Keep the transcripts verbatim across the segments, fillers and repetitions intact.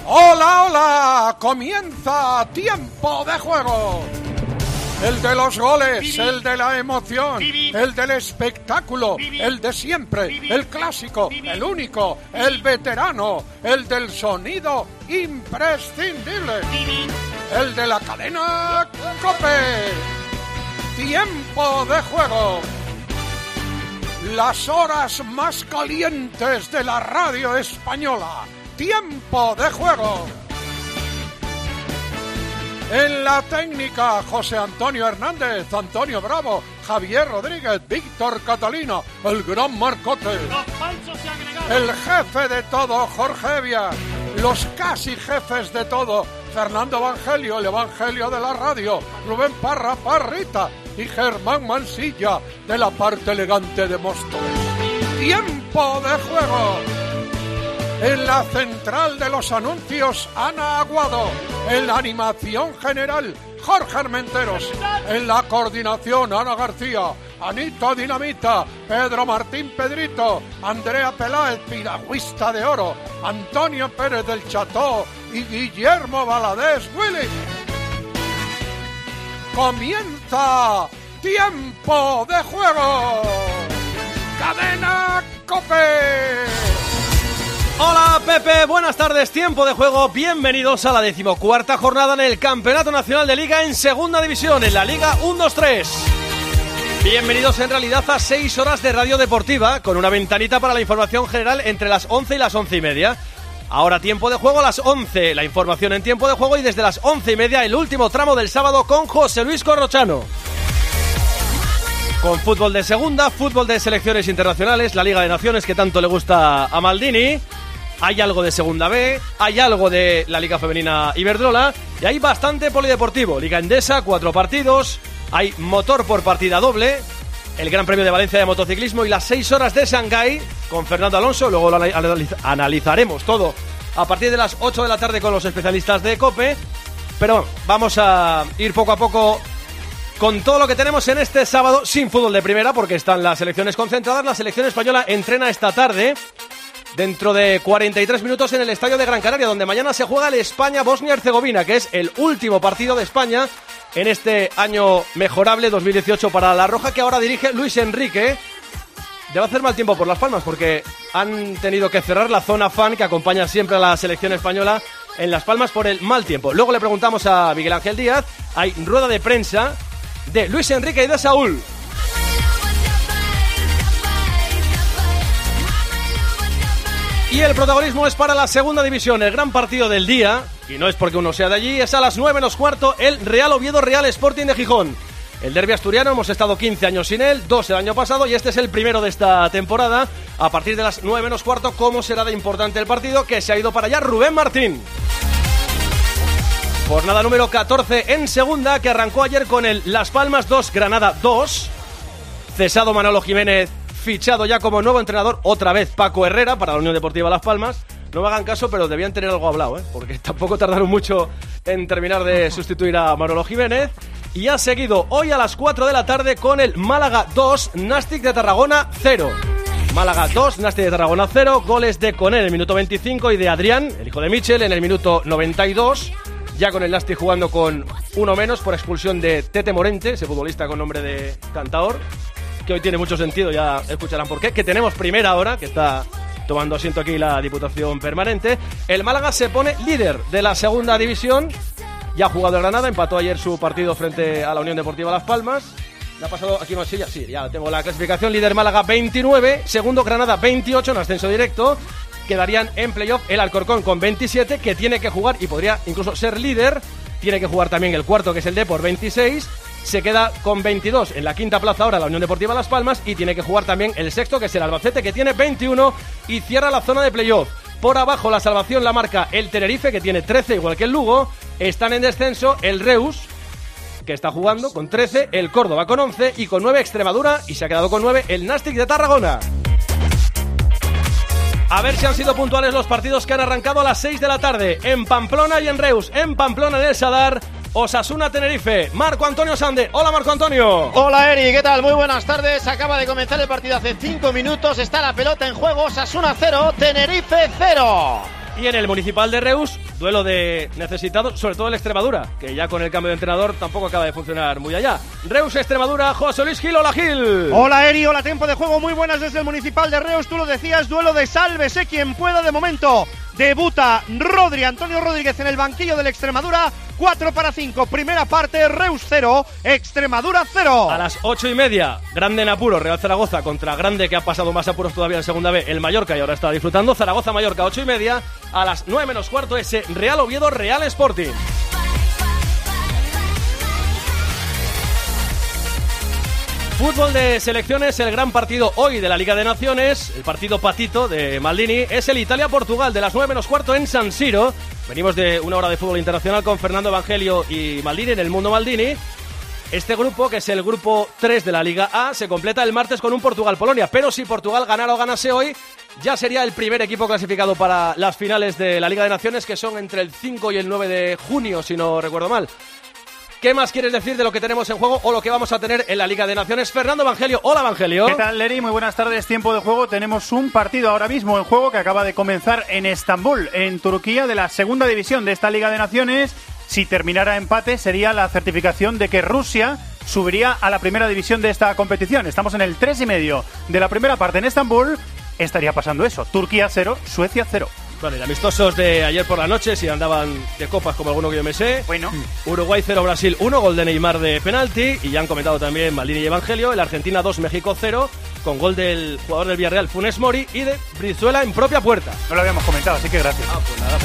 Hola, hola, comienza Tiempo de Juego. El de los goles, el de la emoción, el del espectáculo, el de siempre, el clásico, el único, el veterano, el del sonido imprescindible, el de la cadena COPE. Tiempo de Juego. Las horas más calientes de la radio española. Tiempo de Juego. En la técnica, José Antonio Hernández, Antonio Bravo, Javier Rodríguez, Víctor Catalina, el gran Marcote. El jefe de todo, Jorge Evia. Los casi jefes de todo, Fernando Evangelio, el Evangelio de la radio, Rubén Parra Parrita y Germán Mansilla, de la parte elegante de Móstoles. Tiempo de Juego. En la central de los anuncios, Ana Aguado. En la animación general, Jorge Armenteros. En la coordinación, Ana García, Anita Dinamita, Pedro Martín Pedrito, Andrea Peláez, piragüista de oro, Antonio Pérez del Cható y Guillermo Valadez Willy. Comienza Tiempo de Juego. Cadena COPE. Hola Pepe, buenas tardes, Tiempo de Juego, bienvenidos a la decimocuarta jornada en el Campeonato Nacional de Liga en Segunda División, en la Liga uno dos tres. Bienvenidos en realidad a seis horas de radio deportiva, con una ventanita para la información general entre las once y las once y media. Ahora Tiempo de Juego a las once, la información en Tiempo de Juego, y desde las once y media el último tramo del sábado con José Luis Corrochano. Con fútbol de segunda, fútbol de selecciones internacionales, la Liga de Naciones que tanto le gusta a Maldini. Hay algo de Segunda B, hay algo de la Liga Femenina Iberdrola y hay bastante polideportivo. Liga Endesa, cuatro partidos, hay motor por partida doble, el Gran Premio de Valencia de motociclismo y las seis horas de Shanghái con Fernando Alonso. Luego lo analiz- analizaremos todo a partir de las ocho de la tarde con los especialistas de COPE. Pero vamos a ir poco a poco con todo lo que tenemos en este sábado sin fútbol de primera porque están las selecciones concentradas. La selección española entrena esta tarde, dentro de cuarenta y tres minutos, en el Estadio de Gran Canaria, donde mañana se juega el España-Bosnia-Herzegovina, que es el último partido de España en este año mejorable dos mil dieciocho para la Roja, que ahora dirige Luis Enrique. Debe hacer mal tiempo por Las Palmas, porque han tenido que cerrar la zona fan que acompaña siempre a la selección española en Las Palmas por el mal tiempo. Luego le preguntamos a Miguel Ángel Díaz, hay rueda de prensa de Luis Enrique y de Saúl. Y el protagonismo es para la Segunda División, el gran partido del día, y no es porque uno sea de allí, es a las nueve menos cuarto, el Real Oviedo Real Sporting de Gijón. El derbi asturiano, hemos estado quince años sin él, dos el año pasado, y este es el primero de esta temporada. A partir de las nueve menos cuarto, ¿cómo será de importante el partido? Que se ha ido para allá Rubén Martín. Jornada número catorce en segunda, que arrancó ayer con el Las Palmas dos, Granada dos. Cesado Manolo Jiménez, fichado ya como nuevo entrenador, otra vez Paco Herrera para la Unión Deportiva Las Palmas. No me hagan caso, pero debían tener algo hablado, ¿eh? Porque tampoco tardaron mucho en terminar de sustituir a Manolo Jiménez. Y ha seguido hoy a las cuatro de la tarde con el Málaga dos, Nàstic de Tarragona cero. Málaga dos, Nàstic de Tarragona cero. Goles de Coné en el minuto veinticinco y de Adrián, el hijo de Michel, en el minuto noventa y dos. Ya con el Nàstic jugando con uno menos por expulsión de Tete Morente, ese futbolista con nombre de cantador, que hoy tiene mucho sentido, ya escucharán por qué. Que tenemos primera ahora, que está tomando asiento aquí la Diputación Permanente. El Málaga se pone líder de la Segunda División. Ya ha jugado el Granada, empató ayer su partido frente a la Unión Deportiva Las Palmas. ¿Le ha pasado aquí una silla? Sí, ya tengo la clasificación. Líder Málaga veintinueve, segundo Granada veintiocho en ascenso directo. Quedarían en playoff el Alcorcón con veintisiete, que tiene que jugar y podría incluso ser líder. Tiene que jugar también el cuarto, que es el Depor, veintiséis. Se queda con veintidós en la quinta plaza ahora la Unión Deportiva Las Palmas, y tiene que jugar también el sexto, que es el Albacete, que tiene veintiuno y cierra la zona de playoff. Por abajo la salvación la marca el Tenerife, que tiene trece, igual que el Lugo. Están en descenso el Reus, que está jugando con trece, el Córdoba con once y con nueve Extremadura, y se ha quedado con nueve el Nàstic de Tarragona. A ver si han sido puntuales los partidos que han arrancado a las seis de la tarde en Pamplona y en Reus. En Pamplona, en el Sadar, Osasuna Tenerife. Marco Antonio Sande. Hola, Marco Antonio. Hola, Eri, ¿qué tal? Muy buenas tardes. Acaba de comenzar el partido hace cinco minutos. Está la pelota en juego. Osasuna cero, Tenerife cero. Y en el Municipal de Reus, duelo de necesitados, sobre todo el Extremadura, que ya con el cambio de entrenador tampoco acaba de funcionar muy allá. Reus-Extremadura, José Luis Gil, hola Gil. Hola Eri, hola tiempo de juego, muy buenas desde el Municipal de Reus, tú lo decías, duelo de sálvese quien pueda de momento. Debuta Rodri, Antonio Rodríguez en el banquillo del Extremadura, cuatro para cinco, primera parte, Reus cero, Extremadura cero. A las ocho y media, grande en apuro, Real Zaragoza contra grande que ha pasado más apuros todavía en segunda B, el Mallorca y ahora está disfrutando, Zaragoza-Mallorca, ocho y media, a las nueve menos cuarto ese Real Oviedo, Real Sporting. Fútbol de selecciones, el gran partido hoy de la Liga de Naciones, el partido patito de Maldini, es el Italia-Portugal de las nueve menos cuarto en San Siro. Venimos de una hora de fútbol internacional con Fernando Evangelio y Maldini en el Mundo Maldini. Este grupo, que es el grupo tres de la Liga A, se completa el martes con un Portugal-Polonia, pero si Portugal ganara o ganase hoy, ya sería el primer equipo clasificado para las finales de la Liga de Naciones, que son entre el cinco y el nueve de junio, si no recuerdo mal. ¿Qué más quieres decir de lo que tenemos en juego o lo que vamos a tener en la Liga de Naciones? Fernando Evangelio. Hola, Evangelio. ¿Qué tal, Leri? Muy buenas tardes. Tiempo de juego. Tenemos un partido ahora mismo en juego que acaba de comenzar en Estambul, en Turquía, de la segunda división de esta Liga de Naciones. Si terminara empate, sería la certificación de que Rusia subiría a la primera división de esta competición. Estamos en el tres y medio de la primera parte en Estambul. Estaría pasando eso. Turquía cero, Suecia cero. Bueno, y amistosos de ayer por la noche, si andaban de copas como alguno que yo me sé. Bueno. Uruguay cero, Brasil uno, gol de Neymar de penalti. Y ya han comentado también Maldini y Evangelio. El Argentina dos, México cero, con gol del jugador del Villarreal, Funes Mori, y de Brizuela en propia puerta. No lo habíamos comentado, así que gracias. Ah, pues nada,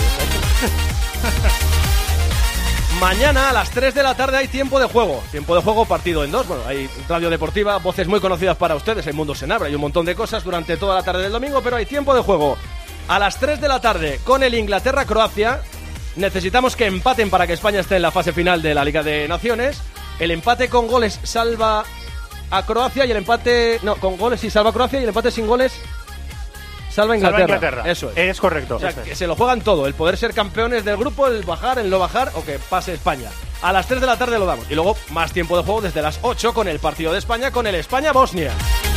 pues mañana a las tres de la tarde hay tiempo de juego. Tiempo de juego partido en dos. Bueno, hay radio deportiva, voces muy conocidas para ustedes. Hay Mundo Senabra, hay un montón de cosas durante toda la tarde del domingo, pero hay tiempo de juego. A las tres de la tarde con el Inglaterra-Croacia. Necesitamos que empaten para que España esté en la fase final de la Liga de Naciones. El empate con goles salva a Croacia y el empate... No, con goles sí salva a Croacia y el empate sin goles salva a Inglaterra. Salva a Inglaterra. Eso es. Es correcto. O sea, que se lo juegan todo. El poder ser campeones del grupo, el bajar, el no bajar o que pase España. A las tres de la tarde lo damos. Y luego más tiempo de juego desde las ocho con el partido de España, con el España-Bosnia.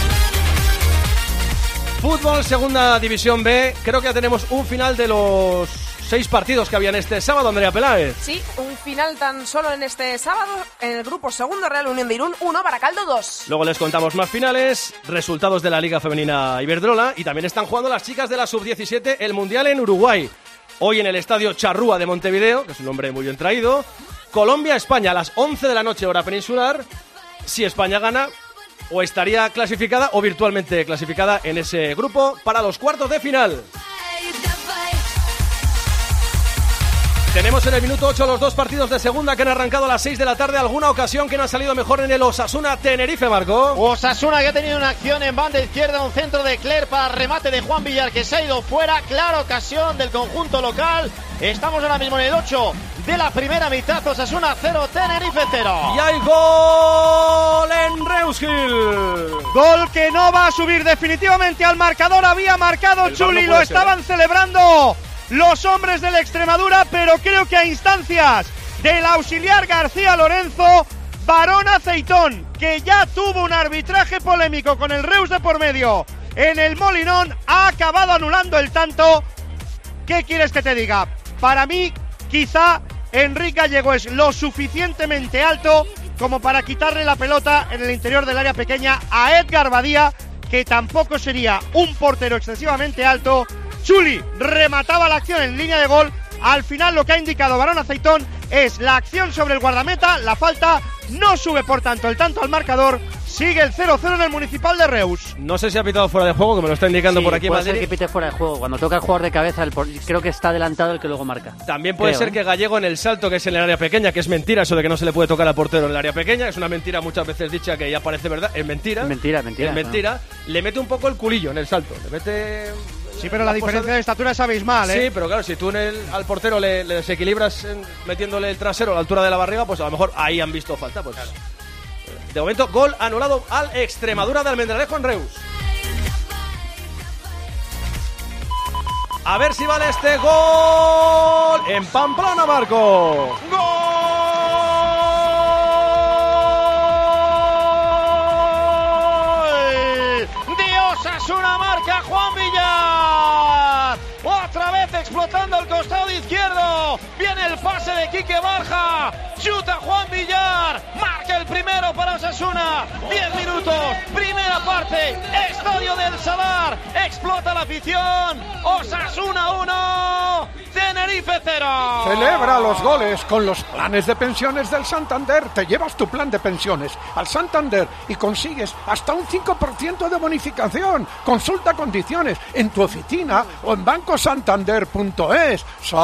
Fútbol, segunda división B. Creo que ya tenemos un final de los seis partidos que habían este sábado, Andrea Peláez. Sí, un final tan solo en este sábado. En el grupo segundo, Real Unión de Irún uno, Baracaldo dos. Luego les contamos más finales, resultados de la Liga Femenina Iberdrola. Y también están jugando las chicas de la sub diecisiete el Mundial en Uruguay. Hoy en el Estadio Charrúa de Montevideo, que es un nombre muy bien traído. Colombia-España a las once de la noche, hora peninsular. Si España gana, o estaría clasificada o virtualmente clasificada en ese grupo para los cuartos de final. Tenemos en el minuto ocho los dos partidos de segunda que han arrancado a las seis de la tarde. ¿Alguna ocasión que no ha salido mejor en el Osasuna Tenerife, Marco? Osasuna que ha tenido una acción en banda izquierda, un centro de Cler para remate de Juan Villar que se ha ido fuera. Clara ocasión del conjunto local. Estamos ahora mismo en el ocho de la primera mitad. Osasuna cero, Tenerife cero. Y hay gol en Reusgil. Gol que no va a subir definitivamente al marcador. Había marcado El Chuli, no lo estaban ser, ¿eh? celebrando los hombres de la Extremadura, pero creo que a instancias del auxiliar García Lorenzo, Barón Aceitón, que ya tuvo un arbitraje polémico con el Reus de por medio en el Molinón, ha acabado anulando el tanto. ¿Qué quieres que te diga? Para mí, quizá Enrique Gallego es lo suficientemente alto como para quitarle la pelota en el interior del área pequeña a Edgar Badía, que tampoco sería un portero excesivamente alto. Chuli remataba la acción en línea de gol. Al final lo que ha indicado Barón Aceitón es la acción sobre el guardameta, la falta, no sube por tanto el tanto al marcador, sigue el cero cero en el Municipal de Reus. No sé si ha pitado fuera de juego, que me lo está indicando sí, por aquí. Puede Madrid. ser que pite fuera de juego, cuando toca el jugador de cabeza, el por... creo que está adelantado el que luego marca. También puede creo, ser ¿eh? que Gallego en el salto, que es en el área pequeña, que es mentira eso de que no se le puede tocar al portero en el área pequeña, es una mentira muchas veces dicha que ya parece verdad, es mentira. Es mentira, mentira. Es mentira, no. Le mete un poco el culillo en el salto, le mete... Sí, pero la diferencia de estatura es abismal, ¿eh? Sí, pero claro, si tú en el, al portero le, le desequilibras en, metiéndole el trasero a la altura de la barriga, pues a lo mejor ahí han visto falta. Pues claro. De momento, gol anulado al Extremadura de Almendralejo en Reus. A ver si vale este gol en Pamplona, Marco. ¡Gol! Osasuna marca Juan Villar. Otra vez explotando al costado izquierdo. Viene el pase de Quique Barja. Chuta Juan Villar. Marca el primero para Osasuna. diez minutos. Primera parte. Estadio del Sadar. Explota la afición. Osasuna uno. Tenerife cero. Celebra los goles con los planes de pensiones del Santander. Te llevas tu plan de pensiones al Santander y consigues hasta un cinco por ciento de bonificación. Consulta condiciones en tu oficina o en banco santander punto es.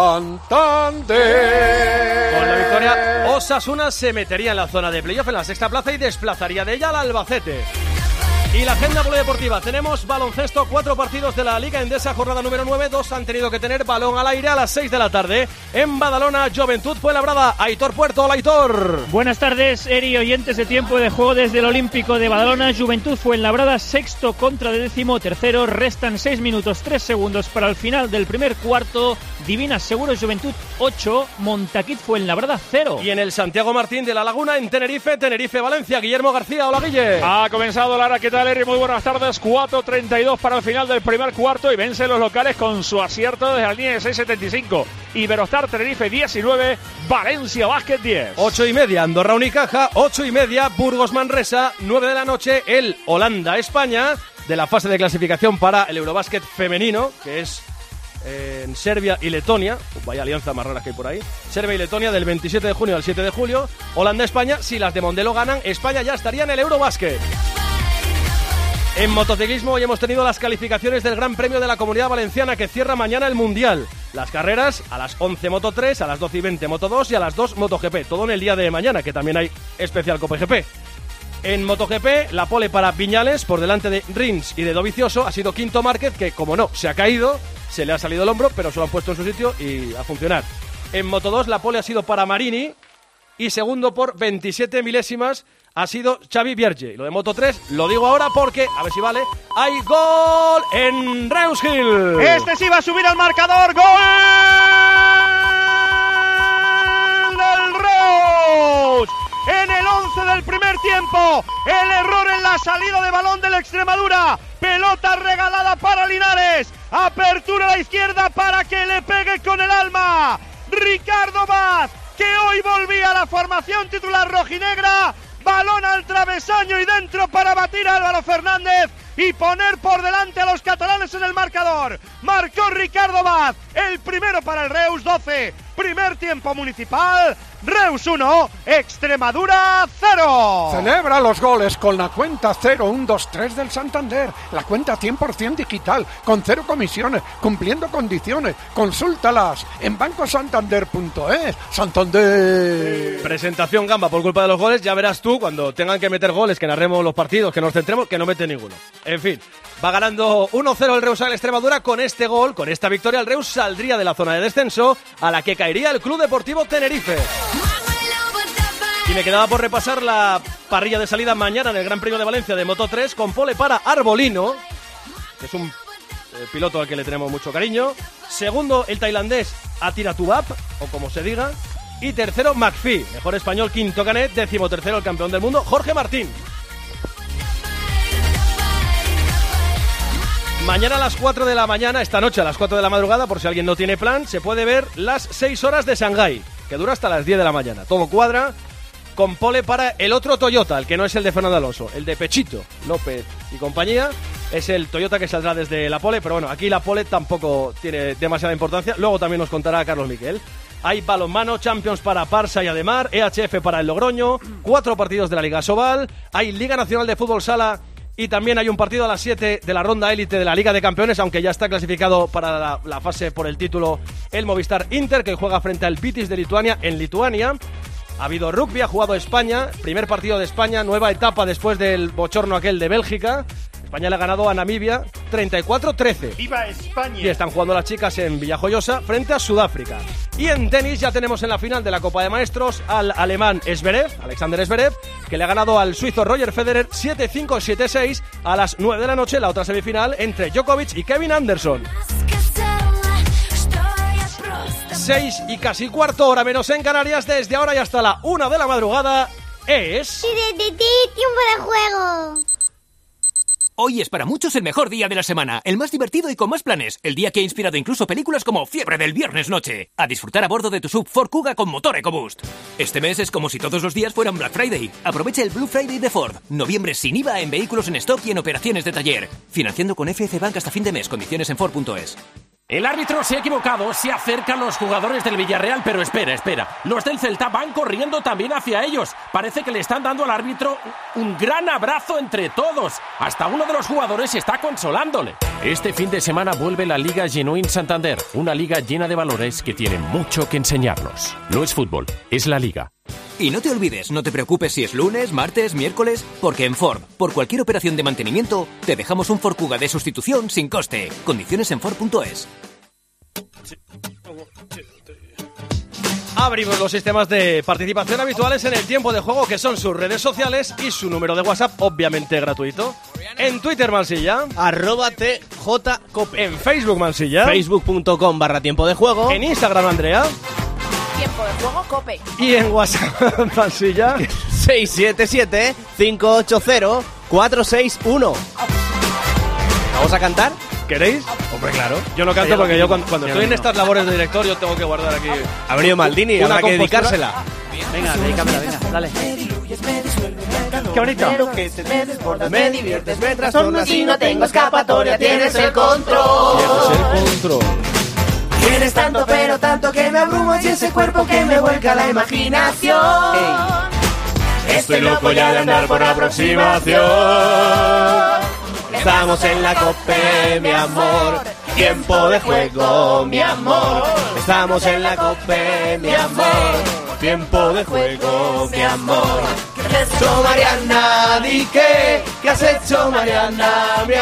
Santander. Con la victoria, Osasuna se metería en la zona de playoff en la sexta plaza y desplazaría de ella al Albacete. Y la agenda polideportiva, tenemos baloncesto, cuatro partidos de la Liga Endesa, jornada número nueve, dos han tenido que tener balón al aire a las seis de la tarde. En Badalona, Juventud Fuenlabrada, Aitor Puerto, hola Aitor. Buenas tardes, Eri, oyentes de tiempo de juego desde el Olímpico de Badalona. Juventud Fuenlabrada, sexto contra décimo tercero, restan seis minutos tres segundos para el final del primer cuarto. Divinas Seguros Juventud ocho, Montaquit Fuenlabrada cero. Y en el Santiago Martín de la Laguna, en Tenerife, Tenerife Valencia, Guillermo García, hola Guille. Ha comenzado Lara, ¿qué tal? Muy buenas tardes, cuatro treinta y dos para el final del primer cuarto y vence los locales con su acierto desde la línea de seis setenta y cinco. Iberostar Tenerife diecinueve, Valencia Basket diez. ocho y media, Andorra Unicaja, ocho y media, Burgos Manresa, nueve de la noche, el Holanda España, de la fase de clasificación para el Eurobásquet femenino, que es eh, en Serbia y Letonia. Vaya alianza más rara que hay por ahí. Serbia y Letonia del veintisiete de junio al siete de julio. Holanda España, si las de Mondelo ganan, España ya estaría en el Eurobásquet. En motociclismo hoy hemos tenido las calificaciones del Gran Premio de la Comunidad Valenciana que cierra mañana el Mundial. Las carreras a las once Moto tres, a las doce y veinte Moto dos y a las dos MotoGP. Todo en el día de mañana, que también hay especial Copa G P. En MotoGP, la pole para Viñales por delante de Rins y de Dovizioso. Ha sido quinto Márquez, que como no, se ha caído, se le ha salido el hombro, pero se lo han puesto en su sitio y a funcionar. En Moto dos, la pole ha sido para Marini y segundo por veintisiete milésimas ha sido Xavi Vierge. Y lo de Moto tres lo digo ahora porque, a ver si vale, hay gol en Reuskill. Este sí va a subir al marcador. ¡Gol del Reus! En el once del primer tiempo, el error en la salida de balón del Extremadura. Pelota regalada para Linares. Apertura a la izquierda para que le pegue con el alma Ricardo Vaz, que hoy volvía a la formación titular rojinegra. Balón al travesaño y dentro para batir a Álvaro Fernández y poner por delante a los catalanes en el marcador. Marcó Ricardo Vaz, el primero para el Reus, doce. Primer tiempo municipal, Reus uno, Extremadura cero. Celebra los goles con la cuenta cero uno dos tres del Santander. La cuenta cien por ciento digital, con cero comisiones, cumpliendo condiciones. Consúltalas en banco santander punto es. Santander. Presentación gamba por culpa de los goles. Ya verás tú cuando tengan que meter goles, que narremos los partidos, que nos centremos, que no mete ninguno. En fin, va ganando uno cero el Reus al Extremadura. Con este gol, con esta victoria, el Reus saldría de la zona de descenso a la que caería el Club Deportivo Tenerife. Y me quedaba por repasar la parrilla de salida mañana en el Gran Premio de Valencia de Moto tres con pole para Arbolino, que es un eh, piloto al que le tenemos mucho cariño. Segundo, el tailandés Atira Tubab, o como se diga. Y tercero, McPhee, mejor español, quinto Canet. Décimo tercero, el campeón del mundo, Jorge Martín. Mañana a las cuatro de la mañana, esta noche a las cuatro de la madrugada, por si alguien no tiene plan, se puede ver las seis horas de Shanghái, que dura hasta las diez de la mañana. Todo cuadra, con pole para el otro Toyota, el que no es el de Fernando Alonso, el de Pechito López y compañía. Es el Toyota que saldrá desde la pole, pero bueno, aquí la pole tampoco tiene demasiada importancia. Luego también nos contará Carlos Miquel. Hay balonmano, Champions para Parsa y Ademar, E H F para el Logroño, cuatro partidos de la Liga Sobal, hay Liga Nacional de Fútbol Sala. Y también hay un partido a las siete de la ronda élite de la Liga de Campeones, aunque ya está clasificado para la, la fase por el título el Movistar Inter, que juega frente al Vitis de Lituania en Lituania. Ha habido rugby, ha jugado España, primer partido de España, nueva etapa después del bochorno aquel de Bélgica. España le ha ganado a Namibia treinta y cuatro trece. ¡Viva España! Y están jugando las chicas en Villajoyosa frente a Sudáfrica. Y en tenis ya tenemos en la final de la Copa de Maestros al alemán Zverev, Alexander Zverev, que le ha ganado al suizo Roger Federer siete cinco siete seis a las nueve de la noche, la otra semifinal entre Djokovic y Kevin Anderson. seis y casi cuarto, hora menos en Canarias, desde ahora y hasta la una de la madrugada es... ¡Tiempo de juego! Hoy es para muchos el mejor día de la semana, el más divertido y con más planes, el día que ha inspirado incluso películas como Fiebre del Viernes Noche. A disfrutar a bordo de tu sub Ford Kuga con motor EcoBoost. Este mes es como si todos los días fueran Black Friday. Aprovecha el Blue Friday de Ford. Noviembre sin I V A en vehículos en stock y en operaciones de taller. Financiando con F C Bank hasta fin de mes. Condiciones en Ford punto es. El árbitro se ha equivocado, se acercan los jugadores del Villarreal, pero espera, espera. Los del Celta van corriendo también hacia ellos. Parece que le están dando al árbitro un gran abrazo entre todos. Hasta uno de los jugadores está consolándole. Este fin de semana vuelve la Liga Genuine Santander, una liga llena de valores que tiene mucho que enseñarnos. No es fútbol, es la liga. Y no te olvides, no te preocupes si es lunes, martes, miércoles, porque en Ford, por cualquier operación de mantenimiento, te dejamos un Ford Kuga de sustitución sin coste. Condiciones en Ford punto es. Abrimos los sistemas de participación habituales en el tiempo de juego, que son sus redes sociales y su número de WhatsApp, obviamente gratuito. En Twitter, Mansilla, arroba tjcope. En Facebook, Mansilla, facebook punto com barra tiempo de juego. En Instagram, Andrea, Tiempo de juego, Cope. y en WhatsApp, Mansilla, seis siete siete, cinco ocho cero, cuatro seis uno. ¿Vamos a cantar? ¿Queréis? Hombre, claro. Yo no canto porque yo cuando, cuando estoy en estas labores de director yo tengo que guardar aquí. Ha venido Maldini, habrá que dedicársela. Venga, dedícamela, venga, dale. Qué bonito. Me diviertes, me trastornas y no tengo escapatoria, tienes el control. Tienes el control. Tienes tanto pero tanto que me abrumo y ese cuerpo que me vuelca la imaginación. Estoy loco ya de andar por aproximación. Estamos en la Cope, mi amor. Tiempo de juego, mi amor. Estamos en la Cope, mi amor. Tiempo de juego, mi amor. ¿Qué has hecho, Mariana? Di qué. ¿Qué has hecho, Mariana, mi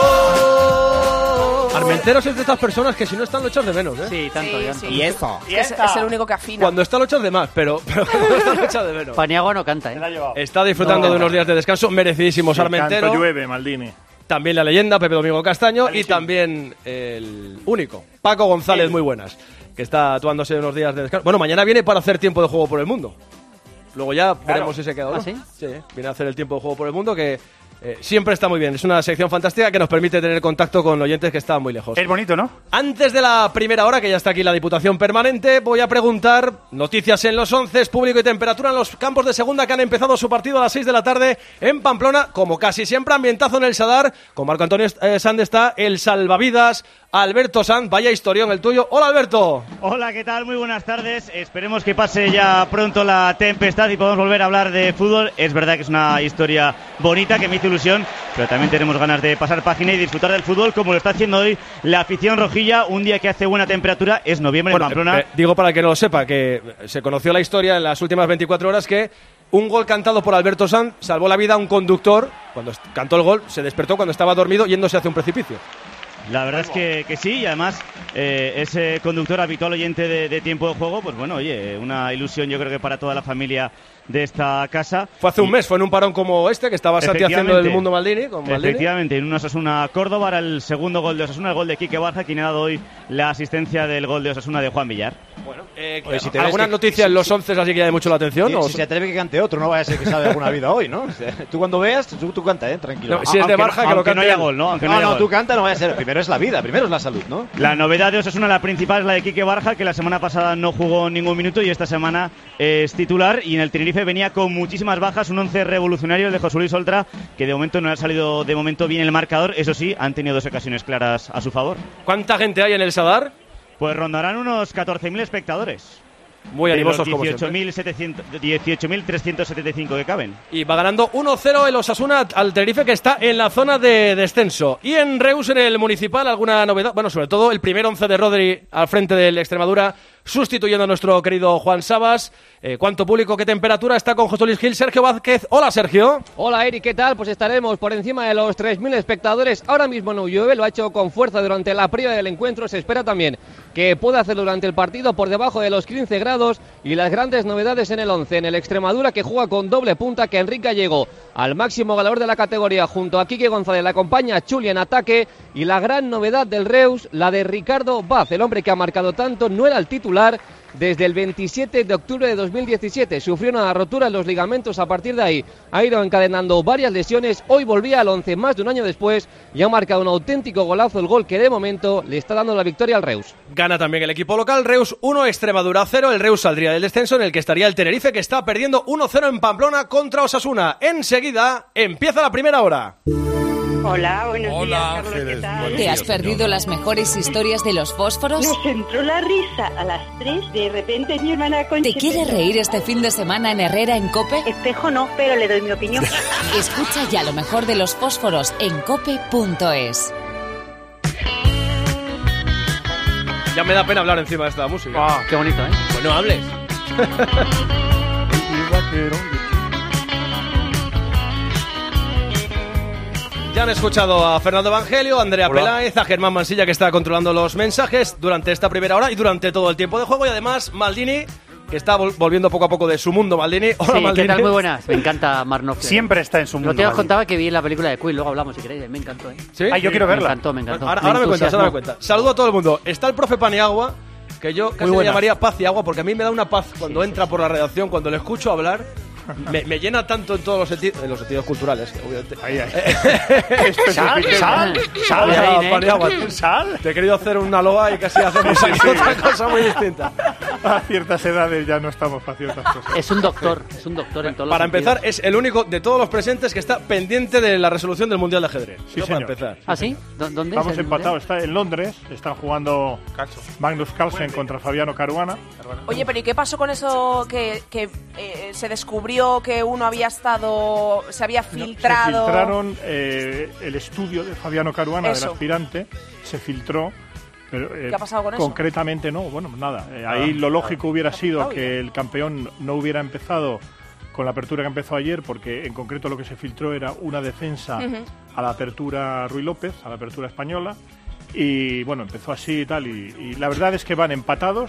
amor? Armenteros es de estas personas que si no están lo echas de menos, ¿eh? Sí, tanto, Sí, ya. sí. Y eso. Es, es el único que afina. Cuando está lo echas de más, pero, pero cuando no está lo echas de menos. Paniagua no canta, ¿eh? Está disfrutando No. de unos días de descanso merecidísimos, Armentero. Canto llueve, Maldini. También la leyenda, Pepe Domingo Castaño, y también el único, Paco González, muy buenas, que está actuándose unos días de descanso. Bueno, mañana viene para hacer tiempo de juego por el mundo. Luego ya veremos si se queda o no. ¿Ah, sí? Sí, viene a hacer el tiempo de juego por el mundo, que eh, siempre está muy bien. Es una sección fantástica que nos permite tener contacto con oyentes que están muy lejos. Es bonito, ¿no? Antes de la primera hora, que ya está aquí la Diputación Permanente, voy a preguntar noticias en los once, público y temperatura en los campos de segunda que han empezado su partido a las seis de la tarde en Pamplona. Como casi siempre, ambientazo en el Sadar. Con Marco Antonio eh, Sand está el salvavidas Alberto Sanz. Vaya historión el tuyo. Hola, Alberto. Hola, ¿qué tal? Muy buenas tardes. Esperemos que pase ya pronto la tempestad y podamos volver a hablar de fútbol. Es verdad que es una historia bonita que me hizo ilusión, pero también tenemos ganas de pasar página y disfrutar del fútbol como lo está haciendo hoy la afición rojilla. Un día que hace buena temperatura, es noviembre Bueno, en Pamplona. eh, digo para el que no lo sepa, que se conoció la historia en las últimas veinticuatro horas que un gol cantado por Alberto Sanz salvó la vida a un conductor. Cuando cantó el gol, se despertó cuando estaba dormido yéndose hacia un precipicio. La verdad es que, que sí, y además eh, ese conductor habitual oyente de, de tiempo de juego, pues bueno, oye, una ilusión yo creo que para toda la familia de esta casa. Fue hace un mes, fue en un parón como este, que estaba Santi haciendo el Mundo Maldini, con Maldini. Efectivamente, en un Osasuna Córdoba era el segundo gol de Osasuna, el gol de Quique Barja, quien ha dado hoy la asistencia del gol de Osasuna de Juan Villar. Bueno, eh, Oye, si te ¿algunas ves que- noticias en los once así que llame mucho la atención? Si, o- si se atreve que cante otro, no vaya a ser que sabe alguna vida hoy, ¿no? O sea, tú cuando veas, tú, tú canta, ¿eh? Tranquilo. No, si es de Barja, que lo aunque no cante haya él. gol, ¿no? Aunque no, no, haya no, gol. tú canta, no vaya a ser. Primero es la vida, primero es la salud, ¿no? La novedad de Osasuna, la principal, es la de Quique Barja, que la semana pasada no jugó ningún minuto y esta semana es titular. Y en el Tenerife venía con muchísimas bajas, un once revolucionario, el de José Luis Oltra, que de momento no ha salido de momento bien el marcador. Eso sí, han tenido dos ocasiones claras a su favor. ¿Cuánta gente hay en el Sadar? Pues rondarán unos catorce mil espectadores. Muy De animosos los como dieciocho siempre. mil setecientos dieciocho mil trescientos setenta y cinco que caben. Y va ganando uno cero el Osasuna al Tenerife, que está en la zona de descenso. Y en Reus, en el Municipal, ¿alguna novedad? Bueno, sobre todo el primer once de Rodri al frente del Extremadura, sustituyendo a nuestro querido Juan Sabas. Eh, ¿Cuánto público, qué temperatura? Está con José Luis Gil, Sergio Vázquez. Hola, Sergio. Hola, Eric, ¿qué tal? Pues estaremos por encima de los tres mil espectadores. Ahora mismo no llueve, lo ha hecho con fuerza durante la previa del encuentro. Se espera también que pueda hacerlo durante el partido por debajo de los quince grados. Y las grandes novedades en el once, en el Extremadura, que juega con doble punta, que Enrique Gallego, al máximo goleador de la categoría, junto a Quique González, la acompaña Chuli en ataque. Y la gran novedad del Reus, la de Ricardo Vaz, el hombre que ha marcado tanto, no era el titular titular desde el veintisiete de octubre de dos mil diecisiete. Sufrió una rotura en los ligamentos. A partir de ahí ha ido encadenando varias lesiones. Hoy volvía al once más de un año después y ha marcado un auténtico golazo, el gol que de momento le está dando la victoria al Reus. Gana también el equipo local, Reus uno, Extremadura cero. El Reus saldría del descenso, en el que estaría el Tenerife, que está perdiendo uno cero en Pamplona contra Osasuna. Enseguida empieza la primera hora. Hola, buenos Hola, días, Carlos, Ángeles, ¿qué tal? buenos ¿Te has días, perdido señora. las mejores historias de los fósforos? Nos entró la risa a las tres, de repente mi hermana Concha... ¿Te quieres reír este fin de semana en Herrera en COPE? Espejo no, pero le doy mi opinión. Escucha ya lo mejor de los fósforos en cope punto es. Ya me da pena hablar encima de esta música. Oh, qué bonito, ¿eh? Pues no hables. Ya han escuchado a Fernando Evangelio, a Andrea Hola. Peláez, a Germán Mansilla, que está controlando los mensajes durante esta primera hora y durante todo el tiempo de juego. Y además, Maldini, que está vol- volviendo poco a poco de su mundo. Maldini, hola, Sí, Maldini. ¿qué tal? Muy buenas. Me encanta Mark Knopfler. Siempre está en su mundo. Lo te os Maldini. contaba que vi la película de Queen, luego hablamos si queréis. Me encantó, ¿eh? ¿Sí? Ah, yo quiero verla. Me encantó, me encantó. Ahora, ahora me cuentas, ahora me entusiasmó. cuentas. Saludo a todo el mundo. Está el profe Paniagua, que yo casi le buenas. llamaría Paz y Agua, porque a mí me da una paz cuando entra por la redacción, cuando le escucho hablar. Me, me llena tanto en todos los sentidos, en los sentidos culturales, obviamente. Ahí, ahí. Sal, sal, sal, ahí, ¿eh? Paniagua. Sal. Te he querido hacer una loa y casi hacemos Sí, sí. otra cosa muy distinta. A ciertas edades ya no estamos para ciertas cosas. Es un doctor, es un doctor en todos Para los empezar, sentidos. es el único de todos los presentes que está pendiente de la resolución del Mundial de Ajedrez. Sí, Eso señor. para empezar. ¿Ah, sí? ¿Dó- ¿Dónde Estamos es el empatados. Está en Londres. Están jugando Magnus Carlsen contra Fabiano Caruana. Oye, pero ¿y qué pasó con eso que, que eh, se descubrió que uno había estado, se había Se filtrado? filtraron eh, el estudio de Fabiano Caruana, Eso. del aspirante. Se filtró. Pero, eh, ¿Qué ha pasado con eso? concretamente no, bueno, nada. Eh, ahí lo lógico hubiera sido que el campeón no hubiera empezado con la apertura que empezó ayer, porque en concreto lo que se filtró era una defensa Ujú. a la apertura Ruy López, a la apertura española, y bueno, empezó así y tal, y, y la verdad es que van empatados,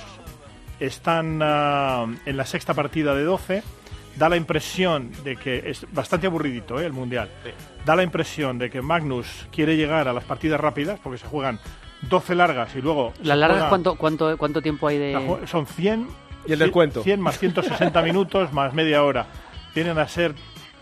están ah, en la sexta partida de doce, da la impresión de que es bastante aburridito, ¿eh? El Mundial, da la impresión de que Magnus quiere llegar a las partidas rápidas, porque se juegan doce largas y luego... ¿Las se largas juega- cuánto, cuánto, cuánto tiempo hay la de...? ju- son cien Y el del cuento. cien más ciento sesenta minutos más media hora. Tienen a ser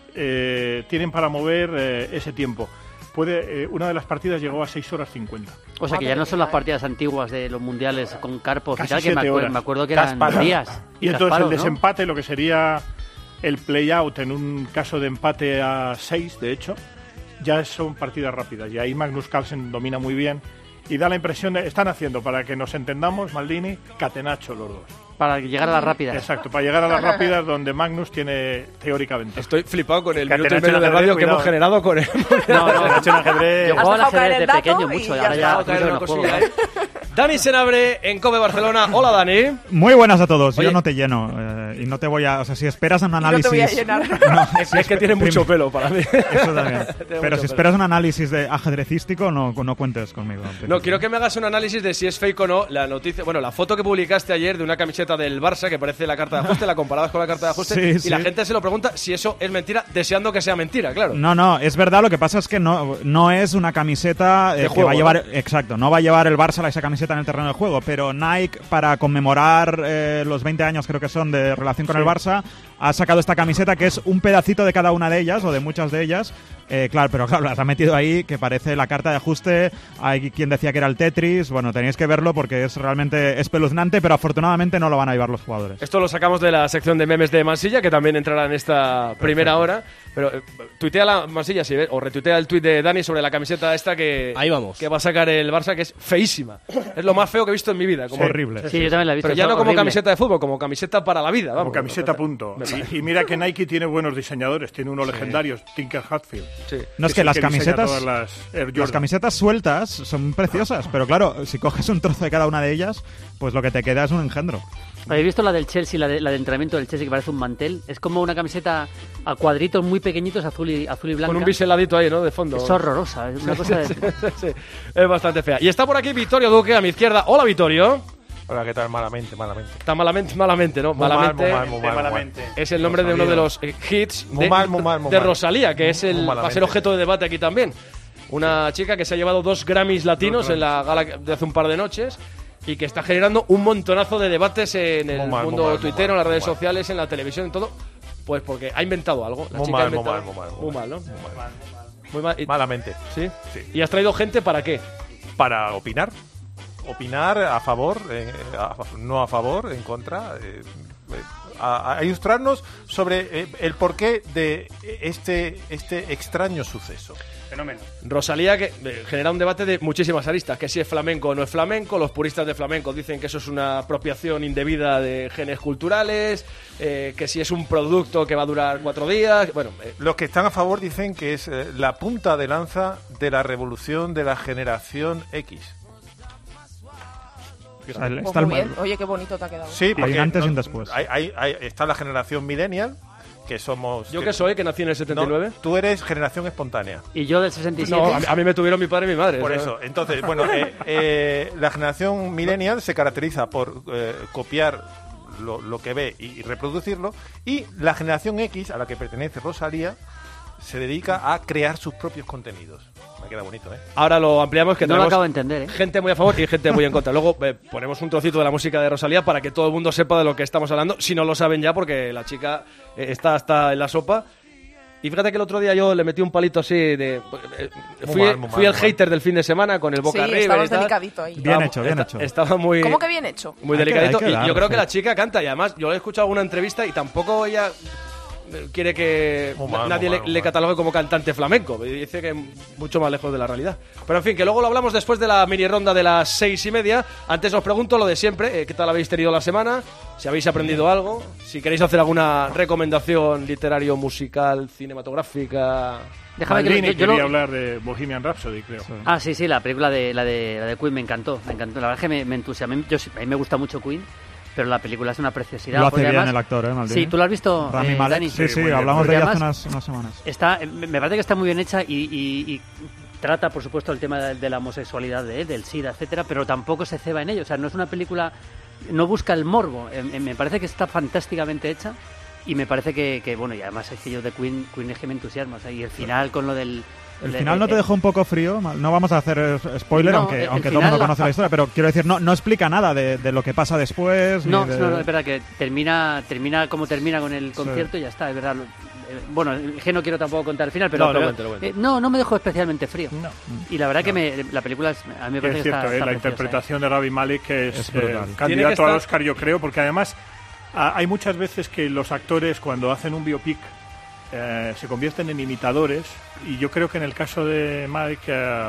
eh, tienen para mover eh, ese tiempo. Puede eh, una de las partidas llegó a seis horas cincuenta. O sea que ya no son las partidas antiguas de los mundiales con Karpov y Casi tal, que me, siete acuer- horas. me acuerdo que eran Kasparov. días. Y entonces Kasparov, el ¿no? desempate, lo que sería el play-out en un caso de empate a seis, de hecho, ya son partidas rápidas. Y ahí Magnus Carlsen domina muy bien. Y da la impresión de... Están haciendo, para que nos entendamos, Maldini, catenaccio los dos. Para llegar a las rápidas. Exacto, para llegar a las rápidas donde Magnus tiene teórica ventaja. Estoy flipado con el Catenaccio minuto y medio en de ajedrez, radio que cuidado, hemos eh. generado con él. No, no, Catenaccio en ajedrez. Yo jugaba al Has dejado caer ajedrez el de dato pequeño y mucho, y ya ahora está. ya Caer mucho que una no juego. cosilla, ¿eh? Dani Senabre en Kobe Barcelona. Hola, Dani. Muy buenas a todos. Oye. Yo no te lleno eh, y no te voy a... O sea, si esperas un Y no te análisis... voy a llenar. No, Es, es que tiene prim- mucho pelo para mí. Eso también. Tiene Pero mucho si pelo. esperas un análisis de ajedrecístico, no, no cuentes conmigo. No, quiero que me hagas un análisis de si es fake o no la noticia, bueno, la foto que publicaste ayer de una camiseta del Barça que parece la carta de ajuste, la comparabas con la carta de ajuste Sí, y sí. la gente se lo pregunta si eso es mentira, deseando que sea mentira, claro. No, no, es verdad, lo que pasa es que no, no es una camiseta eh, De que juego, va a llevar... ¿no? Exacto, no va a llevar el Barça esa camiseta en el terreno de juego, pero Nike, para conmemorar eh, los veinte años creo que son de relación con Sí. el Barça, ha sacado esta camiseta que es un pedacito de cada una de ellas, o de muchas de ellas. Eh, claro, pero claro, las ha metido ahí, que parece la carta de ajuste. Hay quien decía que era el Tetris. Bueno, tenéis que verlo porque es realmente espeluznante, pero afortunadamente no lo van a llevar los jugadores. Esto lo sacamos de la sección de memes de Mansilla, que también entrará en esta primera hora. Pero eh, tuitea la Mansilla, si ves, o retuitea el tuit de Dani sobre la camiseta esta que, Ahí vamos. que va a sacar el Barça, que es feísima. Es lo más feo que he visto en mi vida. Como, Horrible. Sí, yo también la he visto. Pero ya es no como horrible. camiseta de fútbol, como camiseta para la vida. Vamos. Como camiseta punto. Y, y mira que Nike tiene buenos diseñadores. Tiene uno legendario, Tinker Hatfield. Sí. No, es que el las diseña camisetas, todas las Air las Jordan. camisetas sueltas son preciosas, pero claro, si coges un trozo de cada una de ellas, pues lo que te queda es un engendro. ¿Habéis visto la del Chelsea, la de, la de entrenamiento del Chelsea, que parece un mantel? Es como una camiseta a cuadritos muy pequeñitos, azul y, azul y blanca. Con un biseladito ahí, ¿no? De fondo. Es horrorosa, es una cosa de... Sí, sí, es bastante fea. Y está por aquí Vittorio Duque a mi izquierda. Hola, Vittorio. Hola, ¿qué tal? Malamente, malamente. Está malamente, malamente, ¿no? Muy mal, malamente. muy mal, muy mal, malamente. muy mal. Es el nombre de uno de los eh, hits Muy de, mal, muy mal, muy de mal. Rosalía, que es el Muy va a ser malamente. objeto de debate aquí también. Una chica que se ha llevado dos Grammys latinos en la gala de hace un par de noches. y que está generando un montonazo de debates en el Muy mal, mundo muy mal, tuitero, muy en las redes mal, muy sociales, en la televisión, en todo. Pues porque ha inventado algo. La Muy chica mal, ha inventado- muy mal, muy mal, Muy mal, ¿no? Muy mal. Muy mal. Y- Malamente. ¿Sí? Sí. ¿Y has traído gente para qué? Para opinar. Opinar a favor, eh, a- no a favor, en contra. eh, eh, a, a ilustrarnos sobre eh, el porqué de este, este extraño suceso. Fenómeno. Rosalía, que eh, genera un debate de muchísimas aristas, que si es flamenco o no es flamenco. Los puristas de flamenco dicen que eso es una apropiación indebida de genes culturales, eh, que si es un producto que va a durar cuatro días. Bueno, eh, Los que están a favor dicen que es eh, la punta de lanza de la revolución de la generación X. sea, el- Pues está el- muy bien. Oye, qué bonito te ha quedado. Sí, Hay porque un antes y no- un después. hay- hay- hay- está la generación millennial, que somos... ¿yo qué soy? Que nací en el setenta y nueve. No, tú eres generación espontánea. Y yo del sesenta y siete. No, a mí, a mí me tuvieron mi padre y mi madre. Por ¿sabes? eso, entonces, bueno, eh, eh, la generación millennial se caracteriza por eh, copiar lo, lo que ve y, y reproducirlo, y la generación X, a la que pertenece Rosalía, se dedica a crear sus propios contenidos. Me queda bonito, ¿eh? Ahora lo ampliamos, que No lo tenemos acabo de entender, ¿eh? gente muy a favor y gente muy en contra. Luego eh, ponemos un trocito de la música de Rosalía para que todo el mundo sepa de lo que estamos hablando, si no lo saben ya, porque la chica eh, está hasta en la sopa. Y fíjate que el otro día yo le metí un palito así de... eh, Muy fui mal, muy fui mal, el muy hater del fin de semana con el Boca Sí, River estabas y tal. delicadito ahí. Bien Estaba- hecho, bien esta- hecho. Estaba muy... ¿Cómo que bien hecho? Muy Hay que- delicadito. hay que y dar, yo creo sí. que la chica canta, y además yo le he escuchado alguna entrevista y tampoco ella eh, quiere que Muy mal, nadie muy le, mal, muy le mal. catalogue como cantante flamenco. Y dice que mucho más lejos de la realidad. Pero en fin, que luego lo hablamos después de la mini ronda de las seis y media. Antes os pregunto lo de siempre, eh, ¿qué tal habéis tenido la semana? Si habéis aprendido algo, si queréis hacer alguna recomendación literario, musical, cinematográfica. Déjame que Maldini yo- yo quería lo- hablar de Bohemian Rhapsody, creo. Ah, sí, sí, la película de la de, la de Queen me encantó, me encantó. La verdad es que me, me entusiasmó. Yo, sí- a mí me gusta mucho Queen, pero la película es una preciosidad. Lo hace porque bien además- el actor, ¿eh, Maldini? Sí, ¿tú lo has visto, Rami eh, Malek. Dani? Sí, sí, muy bien. hablamos Porque de ella hace además unas, unas semanas. Está, me me parece que está muy bien hecha y, y- y trata, por supuesto, el tema de, de la homosexualidad, de, del SIDA, etcétera, pero tampoco se ceba en ello. O sea, no es una película, no busca el morbo. Eh, eh, me parece que está fantásticamente hecha y me parece que, que, bueno, y además es que yo de Queen, Queen es que me entusiasma. O sea, y el final con lo del... El de- final no te eh, dejó un poco frío. No vamos a hacer eh, spoiler, No, aunque, el aunque todo final el mundo la- conoce la historia, pero quiero decir, no, no explica nada de, de lo que pasa después. No, ni de- no, no, es verdad que termina, termina como termina con el concierto y ya está, es verdad. Eh, Bueno, es que no quiero tampoco contar el final, pero, No, lo pero, cuento, lo cuento. eh, no, no me dejó especialmente frío. No. Y la verdad que me, la película es- a mí me Es parece que cierto, está, eh, está la preciosa, interpretación de Rami Malek que es, Es eh, brutal. Tiene candidato que estar- al Oscar, yo creo, porque además a- hay muchas veces que los actores cuando hacen un biopic eh, se convierten en imitadores y yo creo que en el caso de Malek eh,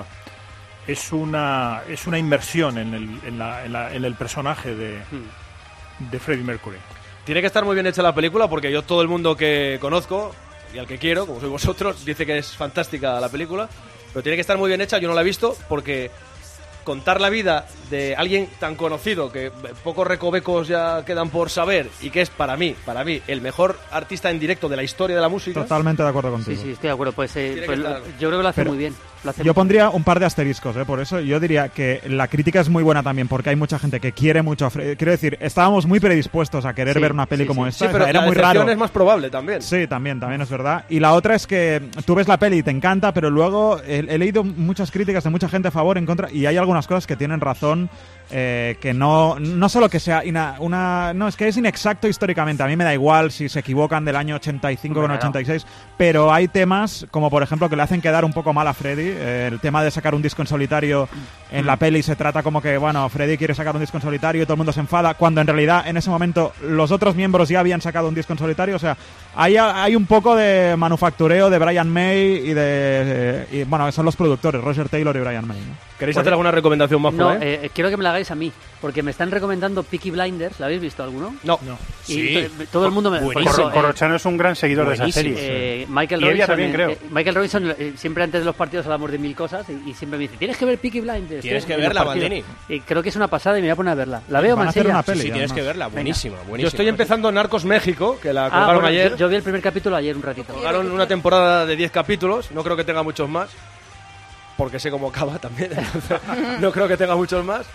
es una es una inmersión en el, en la- en la- en el personaje de, Hmm. de Freddie Mercury. Tiene que estar muy bien hecha la película porque yo todo el mundo que conozco y al que quiero, como sois vosotros, dice que es fantástica la película, pero tiene que estar muy bien hecha. Yo no la he visto porque contar la vida de alguien tan conocido que pocos recovecos ya quedan por saber y que es para mí, para mí, el mejor artista en directo de la historia de la música. Totalmente de acuerdo Sí, contigo. sí, estoy de acuerdo. Pues, eh, Tiene pues que lo- estar- yo creo que lo hace Pero muy bien. Lo hace Yo muy- pondría un par de asteriscos, ¿eh? Por eso yo diría que la crítica es muy buena también, porque hay mucha gente que quiere mucho a Fre- Quiero decir, estábamos muy predispuestos a querer Sí, ver una peli sí, como sí. esta. Sí, pero o sea, era la muy decepción raro. es más probable también. Sí, también, también es verdad. Y la otra es que tú ves la peli y te encanta, pero luego he, he leído muchas críticas de mucha gente a favor, en contra, y hay algunas cosas que tienen razón, eh, que no, no solo que sea ina- una... No, es que es inexacto históricamente. A mí me da igual si se equivocan del año ochenta y cinco con Hombre, ochenta y seis, pero hay temas, como por ejemplo, que le hacen quedar un poco mal a Freddy. Eh, el tema de sacar un disco en solitario en la peli se trata como que, bueno, Freddy quiere sacar un disco en solitario y todo el mundo se enfada, cuando en realidad en ese momento los otros miembros ya habían sacado un disco en solitario. O sea, hay, hay un poco de manufactureo de Brian May y de... y, bueno, son los productores, Roger Taylor y Brian May, ¿no? ¿Queréis hacer alguna recomendación más por No, ahí? eh, quiero que me la hagáis a mí, porque me están recomendando Peaky Blinders. ¿La habéis visto alguno? No. No. Y Sí. to- todo el mundo me... por Corro- ejemplo, eh, Corrochano es un gran seguidor de esa Buenísimo. serie. Eh, Michael Y ella Robinson, también, eh, creo. eh, Michael Robinson, eh, siempre antes de los partidos hablamos de mil cosas y, y siempre me dice, tienes que ver Peaky Blinders. Tienes que en los verla, partidos". Maldini. Y creo que es una pasada y me voy a poner a verla. ¿La veo, Van a hacer Mansilla? una peli, Sí, tienes además. que verla. Buenísima, buenísima. Yo estoy empezando Narcos México, que la Ah, colgaron bueno, ayer. yo, yo vi el primer capítulo ayer un ratito. Colgaron una temporada de diez capítulos, no creo que tenga muchos más, porque sé cómo acaba también, entonces no creo que tenga muchos más.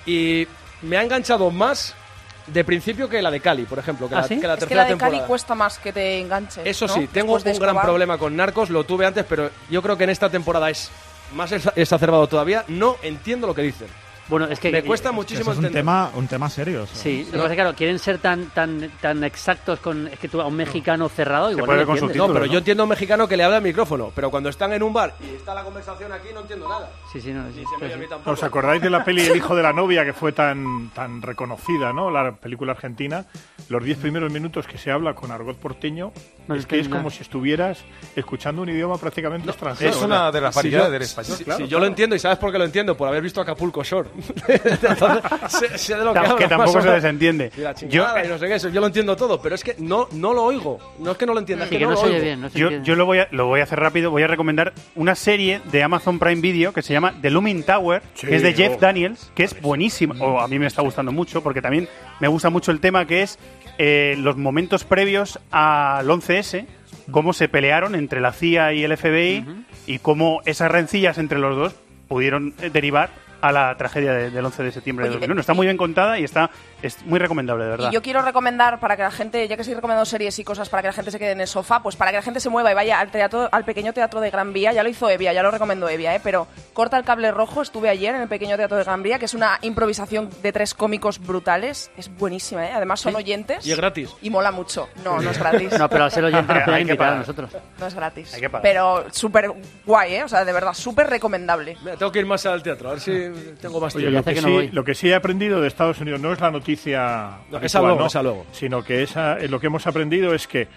Y me ha enganchado más de principio que la de Cali, por ejemplo, que, ¿Ah, la, sí? que la Es que tercera la de Cali temporada. cuesta más que te enganches. Eso ¿no? sí, tengo Después de un gran Escobar. problema con Narcos, lo tuve antes, pero yo creo que en esta temporada es más exa- exacerbado todavía. No entiendo lo que dicen. Bueno, es que me cuesta muchísimo Eso es un entender. tema, un tema serio. eso. Sí, lo que pasa es que claro, quieren ser tan tan tan exactos con es que tú a un mexicano cerrado igual puede no lo con entiendes. No, pero yo entiendo a un mexicano que le habla al micrófono, pero cuando están en un bar y está la conversación aquí no entiendo nada. Sí, sí, no, sí, Y se me oye a mí tampoco. ¿Os acordáis de la peli El hijo de la novia, que fue tan, tan reconocida, ¿no? La película argentina. Los diez primeros minutos que se habla con argot porteño, No es que es entiendo como nada. si estuvieras escuchando un idioma prácticamente extranjero. Es una ¿verdad? de las Si variedades yo- del español. si- claro, si yo claro. lo entiendo, y ¿sabes por qué lo entiendo? Por haber visto Acapulco Shore. Entonces, sé, sé de lo que Que habla, tampoco más o se menos. desentiende. Y la Yo, chingada, y no sé qué, eso, yo lo entiendo todo, pero es que no, no lo oigo. No es que no lo entienda, es Sí, que, que no, no lo se oye oigo. bien, no se yo, entiende. yo lo, voy a, lo voy a hacer rápido. Voy a recomendar una serie de Amazon Prime Video que se llama The Looming Tower, Sí, que es de Jeff oh. Daniels, que es buenísima. O a mí me está gustando mucho, porque también me gusta mucho el tema que es eh, los momentos previos al once ese, cómo se pelearon entre la C I A y el F B I y cómo esas rencillas entre los dos pudieron eh, derivar a la tragedia de- del once de septiembre de Oye, dos mil uno. Está muy bien contada y está es muy recomendable, de verdad. Y yo quiero recomendar para que la gente, ya que estoy recomendando series y cosas para que la gente se quede en el sofá, pues para que la gente se mueva y vaya al teatro, al pequeño teatro de Gran Vía. Ya lo hizo Evia, ya lo recomendó Evia, ¿eh? Pero Corta el cable rojo, estuve ayer en el pequeño teatro de Gran Vía, que es una improvisación de tres cómicos brutales. Es buenísima, ¿eh? Además son oyentes. Y es gratis. Y mola mucho. No, no es gratis. No, pero al ser oyente nos Hay pueden que invitar a pagar. nosotros. No es gratis. Hay que pagar. Pero súper guay, ¿eh? O sea, de verdad, súper recomendable. Mira, tengo que ir más al teatro, a ver si tengo más Oye, tiempo. lo, que que no sí, voy. lo que sí he aprendido de Estados Unidos no es la noticia No, habitual, esa luego, ¿no? esa luego. Sino que esa, eh, lo que hemos aprendido es que,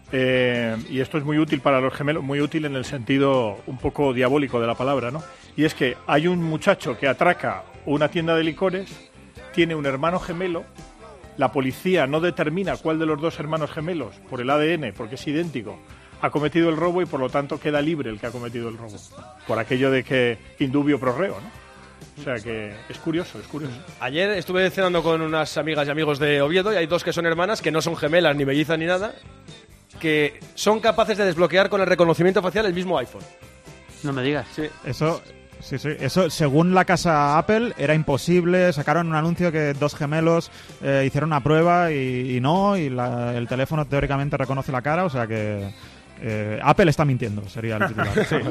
eh, y esto es muy útil para los gemelos, muy útil en el sentido un poco diabólico de la palabra, ¿no? Y es que hay un muchacho que atraca una tienda de licores, tiene un hermano gemelo, la policía no determina cuál de los dos hermanos gemelos, por el A D N, porque es idéntico, ha cometido el robo y por lo tanto queda libre el que ha cometido el robo. Por aquello de que indubio pro reo, ¿no? O sea que es curioso, es curioso. Ayer estuve cenando con unas amigas y amigos de Oviedo y hay dos que son hermanas, que no son gemelas ni mellizas ni nada, que son capaces de desbloquear con el reconocimiento facial el mismo iPhone. No me digas. Sí. Eso, sí, sí. Eso, según la casa Apple, era imposible. Sacaron un anuncio que dos gemelos eh, hicieron una prueba y, y no, y la- el teléfono teóricamente reconoce la cara, o sea que eh, Apple está mintiendo, sería el titular. Sí.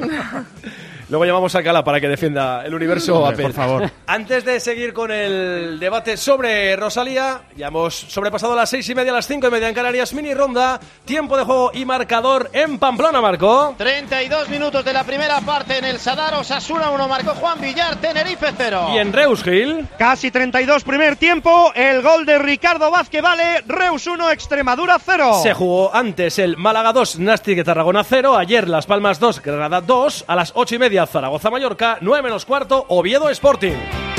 Luego llamamos a Cala para que defienda el universo Hombre, Apple. por favor. Antes de seguir con el debate sobre Rosalía, ya hemos sobrepasado las seis y media, las cinco y media en Canarias, mini ronda, tiempo de juego y marcador en Pamplona, Marco. treinta y dos minutos de la primera parte en el Sadar. Osasuna uno, marcó Juan Villar, Tenerife cero. Y en Reus Gil. Casi treinta y dos primer tiempo, el gol de Ricardo Vázquez vale, Reus uno, Extremadura cero. Se jugó antes el Málaga dos, Nástic Tarragona cero, ayer Las Palmas dos, Granada dos, a las ocho y media Zaragoza-Mallorca, nueve menos cuarto, Oviedo Sporting.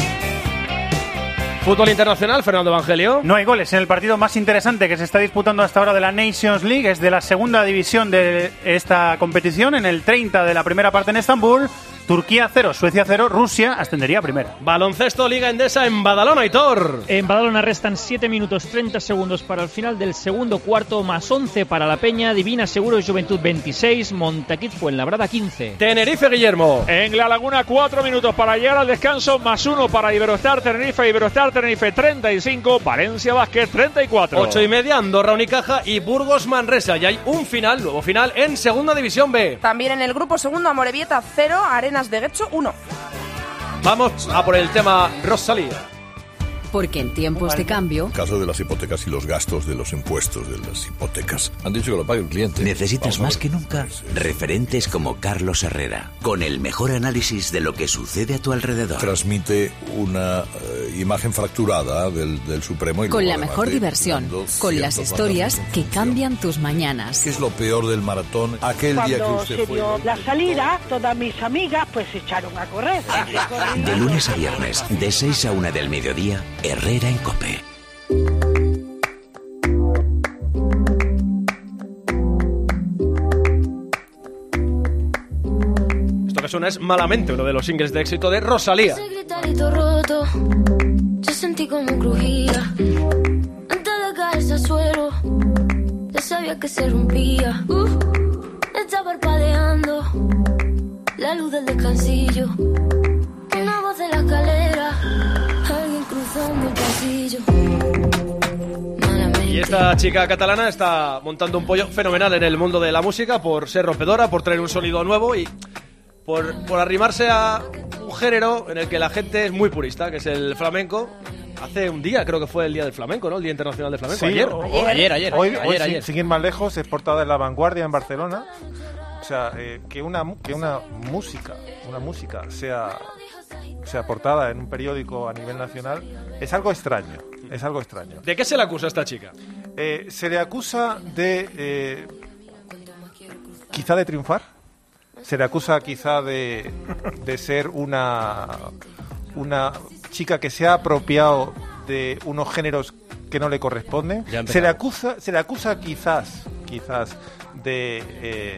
Fútbol internacional, Fernando Evangelio. No hay goles en el partido más interesante que se está disputando hasta ahora de la Nations League. Es de la segunda división de esta competición. En el treinta de la primera parte en Estambul. Turquía cero, Suecia cero, Rusia ascendería a primera. Baloncesto, Liga Endesa en Badalona, Aitor. En Badalona restan siete minutos treinta segundos para el final del segundo cuarto, más once para la Peña, Divina Seguros Juventud veintiséis, Montaquit Fuenlabrada quince. Tenerife, Guillermo. En La Laguna, cuatro minutos para llegar al descanso, más uno para Iberostar Tenerife, Iberostar Tenerife treinta y cinco, Valencia Basket treinta y cuatro. Ocho y media, Andorra Unicaja y Burgos Manresa. Y hay un final, nuevo final en Segunda División B. También en el grupo segundo, Amorebieta cero, Arenas de Guecho uno. Vamos a por el tema Rosalía. Porque en tiempos de cambio, El caso de las hipotecas y los gastos de los impuestos de las hipotecas. Han dicho que lo pague el cliente. Necesitas Vamos a más ver. que nunca referentes como Carlos Herrera, con el mejor análisis de lo que sucede a tu alrededor. Transmite una eh, imagen fracturada del, del Supremo. Y con luego, la además, mejor de- diversión, dando con las ciertos historias mandatos en que función. cambian tus mañanas. ¿Qué es lo peor del maratón? Aquel día que Cuando usted se fue. dio la salida, todas mis amigas pues se echaron a correr. De lunes a viernes, de seis a una del mediodía, Herrera en COPE. Esto que suena es Malamente, uno de los singles de éxito de Rosalía. Ese gritarito roto, yo sentí como crujía. Antes de caerse al suelo, ya sabía que se rompía. Uh, está parpadeando la luz del descansillo. Una voz de la escalera, alguien cruzando el pasillo. Y esta chica catalana está montando un pollo fenomenal en el mundo de la música por ser rompedora, por traer un sonido nuevo y por, por arrimarse a un género en el que la gente es muy purista, que es el flamenco. Hace un día, creo que fue el Día del Flamenco, ¿no? El Día Internacional del Flamenco. Sí, ayer. o- ayer, ayer, ayer. Hoy, ayer, hoy, ayer. sin, sin ir más lejos, es portada en La Vanguardia en Barcelona. O sea, eh, que una mu- que una música, una música sea sea portada en un periódico a nivel nacional es algo extraño. Es algo extraño. ¿De qué se le acusa a esta chica? Eh, se le acusa de eh, quizá de triunfar. Se le acusa quizá de, de ser una una chica que se ha apropiado de unos géneros que no le corresponden. Se le acusa, se le acusa quizás, quizás de eh,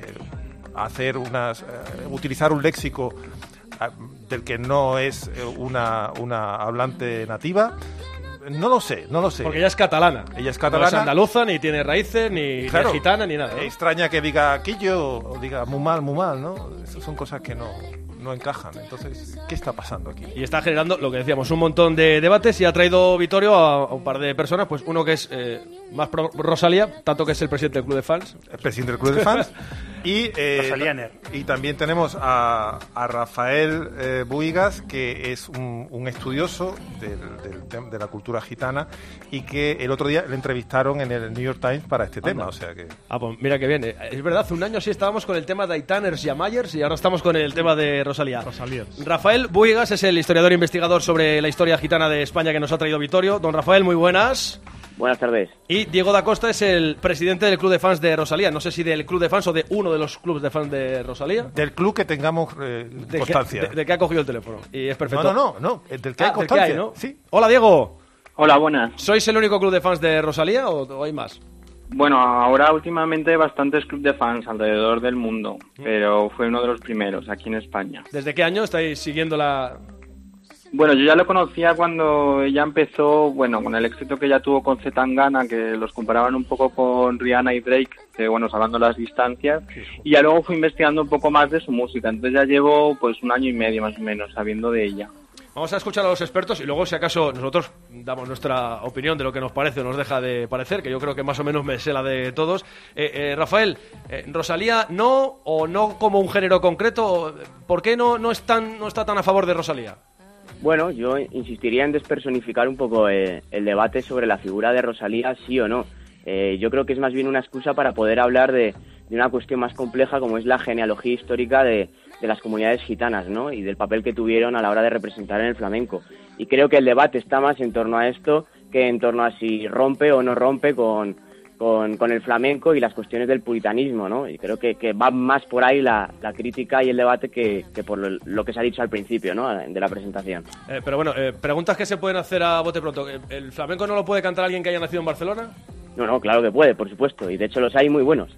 hacer unas, eh, utilizar un léxico eh, del que no es eh, una, una hablante nativa. No lo sé, no lo sé. Porque ella es catalana. Ella es No catalana. es andaluza, ni tiene raíces, ni, Claro. ni gitana, ni nada. ¿no? Extraña que diga quillo o diga muy mal, muy mal, ¿no? Esas son cosas que no, no encajan. Entonces, ¿qué está pasando aquí? Y está generando, lo que decíamos, un montón de debates y ha traído Vittorio a, a un par de personas, pues uno que es eh, más pro Rosalía, tanto que es el presidente del club de fans. El presidente del club de fans. Y, eh, Rosalianer. y también tenemos a, a Rafael eh, Buigas, que es un, un estudioso del, del tem- de la cultura gitana y que el otro día le entrevistaron en el New York Times para este tema. O sea que Ah, pues mira que bien. eh. Es verdad, hace un año sí estábamos con el tema de Aitaners y Amayers y ahora estamos con el tema de Rosalía. Rosalía. Rafael Buigas es el historiador e investigador sobre la historia gitana de España que nos ha traído Vittorio. Don Rafael, muy buenas. Buenas tardes. Y Diego da Costa es el presidente del club de fans de Rosalía. No sé si del club de fans o de uno de los clubes de fans de Rosalía. del club que tengamos eh, De constancia. Que, de, de que ha cogido el teléfono. Y es perfecto. No, no, no, no, el del que hay Ah, del constancia. hay, ¿no? Sí. Hola, Diego. Hola, buenas. ¿Sois el único club de fans de Rosalía o, o hay más? Bueno, ahora últimamente hay bastantes clubes de fans alrededor del mundo, pero fue uno de los primeros aquí en España. ¿Desde qué año estáis siguiendo la...? Bueno, yo ya lo conocía cuando ella empezó, bueno, con el éxito que ella tuvo con Zetangana, que los comparaban un poco con Rihanna y Drake, que bueno, salvando las distancias, y ya luego fui investigando un poco más de su música, entonces ya llevo pues un año y medio más o menos sabiendo de ella. Vamos a escuchar a los expertos y luego, si acaso, nosotros damos nuestra opinión de lo que nos parece o nos deja de parecer, que yo creo que más o menos me sé la de todos. Eh, eh, Rafael, eh, ¿Rosalía no o no como un género concreto? ¿Por qué no, no, es tan, no está tan a favor de Rosalía? Bueno, yo insistiría en despersonificar un poco eh, el debate sobre la figura de Rosalía, sí o no. Eh, yo creo que es más bien una excusa para poder hablar de, de una cuestión más compleja como es la genealogía histórica de, de las comunidades gitanas, ¿no? Y del papel que tuvieron a la hora de representar en el flamenco. Y creo que el debate está más en torno a esto que en torno a si rompe o no rompe con, con, con el flamenco y las cuestiones del puritanismo, ¿no? Y creo que, que va más por ahí la, la crítica y el debate que, que por lo, lo que se ha dicho al principio, ¿no? De la presentación. Eh, pero bueno, eh, preguntas que se pueden hacer a bote pronto. ¿El flamenco no lo puede cantar alguien que haya nacido en Barcelona? No, no, claro que puede, por supuesto. Y de hecho los hay muy buenos.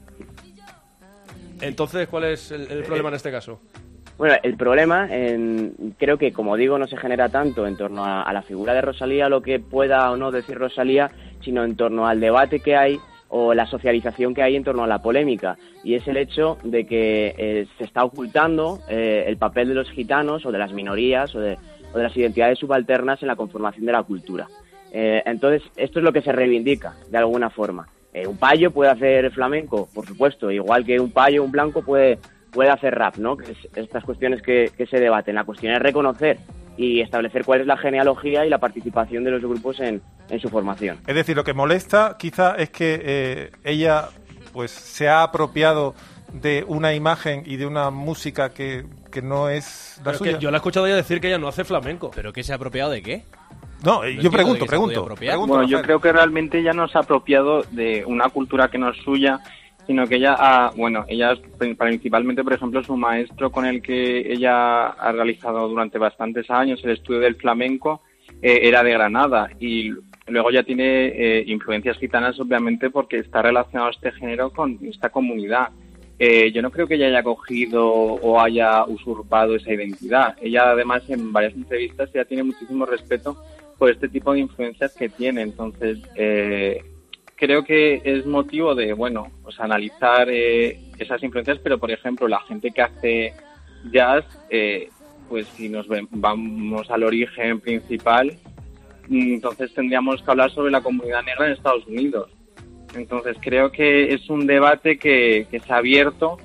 Entonces, ¿cuál es el, el problema en este caso? Bueno, el problema en, creo que, como digo, no se genera tanto en torno a, a la figura de Rosalía, lo que pueda o no decir Rosalía, sino en torno al debate que hay o la socialización que hay en torno a la polémica. Y es el hecho de que eh, se está ocultando eh, el papel de los gitanos o de las minorías o de, o de las identidades subalternas en la conformación de la cultura. Eh, entonces, esto es lo que se reivindica, de alguna forma. Eh, un payo puede hacer flamenco, por supuesto, igual que un payo, un blanco puede, puede hacer rap, ¿no? Que es estas cuestiones que, que se debaten. La cuestión es reconocer y establecer cuál es la genealogía y la participación de los grupos en, en su formación. Es decir, lo que molesta quizá es que eh, ella pues se ha apropiado de una imagen y de una música que, que no es la Pero suya. que yo la he escuchado ya decir que ella no hace flamenco. ¿Pero qué se ha apropiado de qué? No, eh, yo pregunto, pregunto. pregunto Bueno, yo Rafael. creo que realmente ella no se ha apropiado de una cultura que no es suya, sino que ella ha, bueno, ella principalmente, por ejemplo, su maestro con el que ella ha realizado durante bastantes años el estudio del flamenco eh, era de Granada y luego ya tiene eh, influencias gitanas, obviamente, porque está relacionado este género con esta comunidad. Eh, yo no creo que ella haya cogido o haya usurpado esa identidad. Ella, además, en varias entrevistas ya tiene muchísimo respeto por este tipo de influencias que tiene. Entonces, eh, creo que es motivo de, bueno, pues analizar eh, esas influencias, pero, por ejemplo, la gente que hace jazz, eh, pues si nos ven, vamos al origen principal, entonces tendríamos que hablar sobre la comunidad negra en Estados Unidos. Entonces creo que es un debate que, que se ha abierto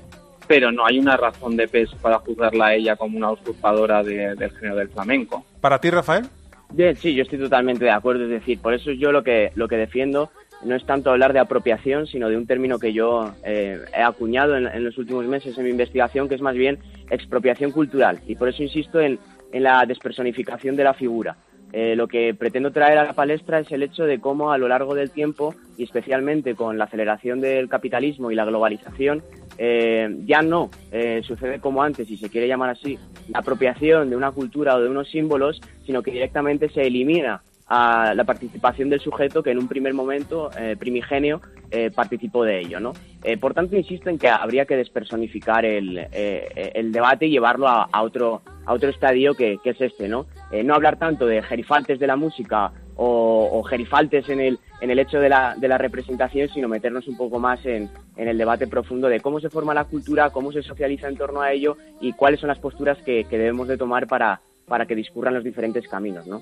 pero no hay una razón de peso para juzgarla a ella como una usurpadora de, del género del flamenco. ¿Para ti, Rafael? Bien, sí, yo estoy totalmente de acuerdo, es decir, por eso yo lo que, lo que defiendo no es tanto hablar de apropiación, sino de un término que yo eh, he acuñado en, en los últimos meses en mi investigación, que es más bien expropiación cultural, y por eso insisto en, en la despersonificación de la figura. Eh, lo que pretendo traer a la palestra es el hecho de cómo a lo largo del tiempo, y especialmente con la aceleración del capitalismo y la globalización, eh, ya no eh, sucede como antes, si se quiere llamar así, la apropiación de una cultura o de unos símbolos, sino que directamente se elimina a la participación del sujeto que en un primer momento eh, primigenio eh, participó de ello, ¿no? Eh, por tanto, insisto en que habría que despersonificar el, eh, el debate y llevarlo a, a otro a otro estadio que, que es este, ¿no? Eh, no hablar tanto de gerifaltes de la música o, o gerifaltes en el en el hecho de la de la representación, sino meternos un poco más en, en el debate profundo de cómo se forma la cultura, cómo se socializa en torno a ello y cuáles son las posturas que, que debemos de tomar para para que discurran los diferentes caminos, ¿no?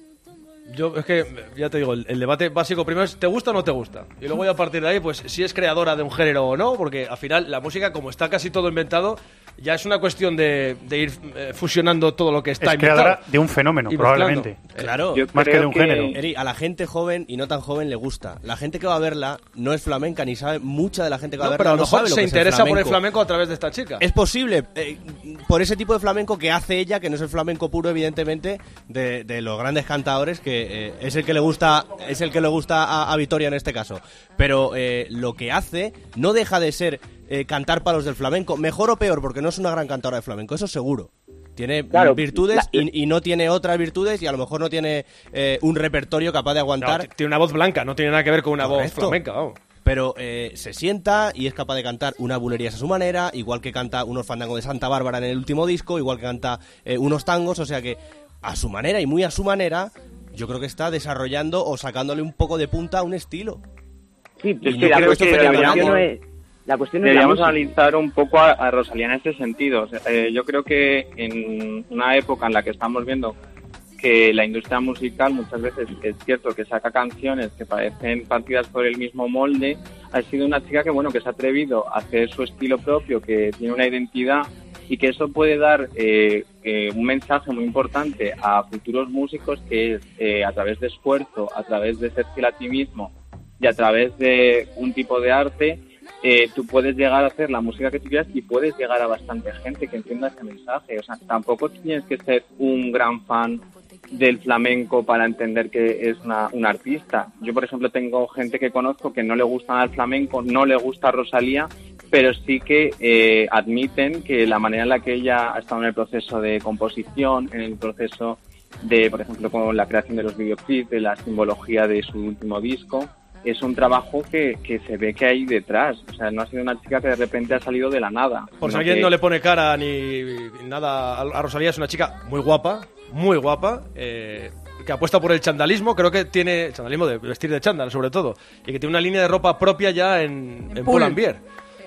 Yo, es que, ya te digo, el, el debate básico primero es ¿te gusta o no te gusta? Y luego ya a partir de ahí, pues si es creadora de un género o no, porque al final la música, como está casi todo inventado, ya es una cuestión de, de ir eh, fusionando todo lo que está es inventado. Es creadora de un fenómeno, probablemente. Claro, Yo más que de un que, género. Eri, a la gente joven y no tan joven le gusta. La gente que va a verla no es flamenca, ni sabe, mucha de la gente que va No, a verla pero a lo no mejor sabe lo se que es interesa el por el flamenco a través de esta chica. Es posible, eh, por ese tipo de flamenco que hace ella, que no es el flamenco puro, evidentemente, de, de los grandes cantadores, que eh, es el que le gusta, es el que le gusta a, a Vitoria en este caso. Pero eh, lo que hace no deja de ser eh, cantar palos del flamenco, mejor o peor, porque no es una gran cantadora de flamenco, eso seguro. Tiene Claro, virtudes la- y, y no tiene otras virtudes y a lo mejor no tiene eh, un repertorio capaz de aguantar. No, tiene una voz blanca, no tiene nada que ver con una Correcto. voz flamenca, vamos. Pero eh, se sienta y es capaz de cantar unas bulerías a su manera, igual que canta unos fandangos de Santa Bárbara en el último disco, igual que canta eh, unos tangos, o sea que a su manera y muy a su manera, yo creo que está desarrollando o sacándole un poco de punta a un estilo. Sí, Y es no que la creo cuestión, que la deberíamos- cuestión no es... La cuestión no es la Deberíamos música. analizar un poco a, a Rosalía en este sentido. O sea, eh, yo creo que en una época en la que estamos viendo que la industria musical muchas veces es cierto que saca canciones que parecen partidas por el mismo molde, ha sido una chica que bueno que se ha atrevido a hacer su estilo propio, que tiene una identidad y que eso puede dar eh, eh, un mensaje muy importante a futuros músicos, que es eh, a través de esfuerzo, a través de ser fiel a ti mismo y a través de un tipo de arte, eh, tú puedes llegar a hacer la música que tú quieras y puedes llegar a bastante gente que entienda ese mensaje. O sea, tampoco tienes que ser un gran fan del flamenco para entender que es una, un artista. Yo, por ejemplo, tengo gente que conozco que no le gusta nada el flamenco, no le gusta Rosalía, pero sí que eh, admiten que la manera en la que ella ha estado en el proceso de composición, en el proceso de, por ejemplo, con la creación de los videoclips, de la simbología de su último disco, es un trabajo que, que se ve que hay detrás. O sea, no ha sido una chica que de repente ha salido de la nada. Por si sino alguien que- no le pone cara ni nada a Rosalía, es una chica muy guapa, muy guapa, eh, que apuesta por el chandalismo, creo que tiene chandalismo de vestir de chándal sobre todo, y que tiene una línea de ropa propia ya en, en Pull. Pull&Bear.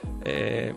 Eh,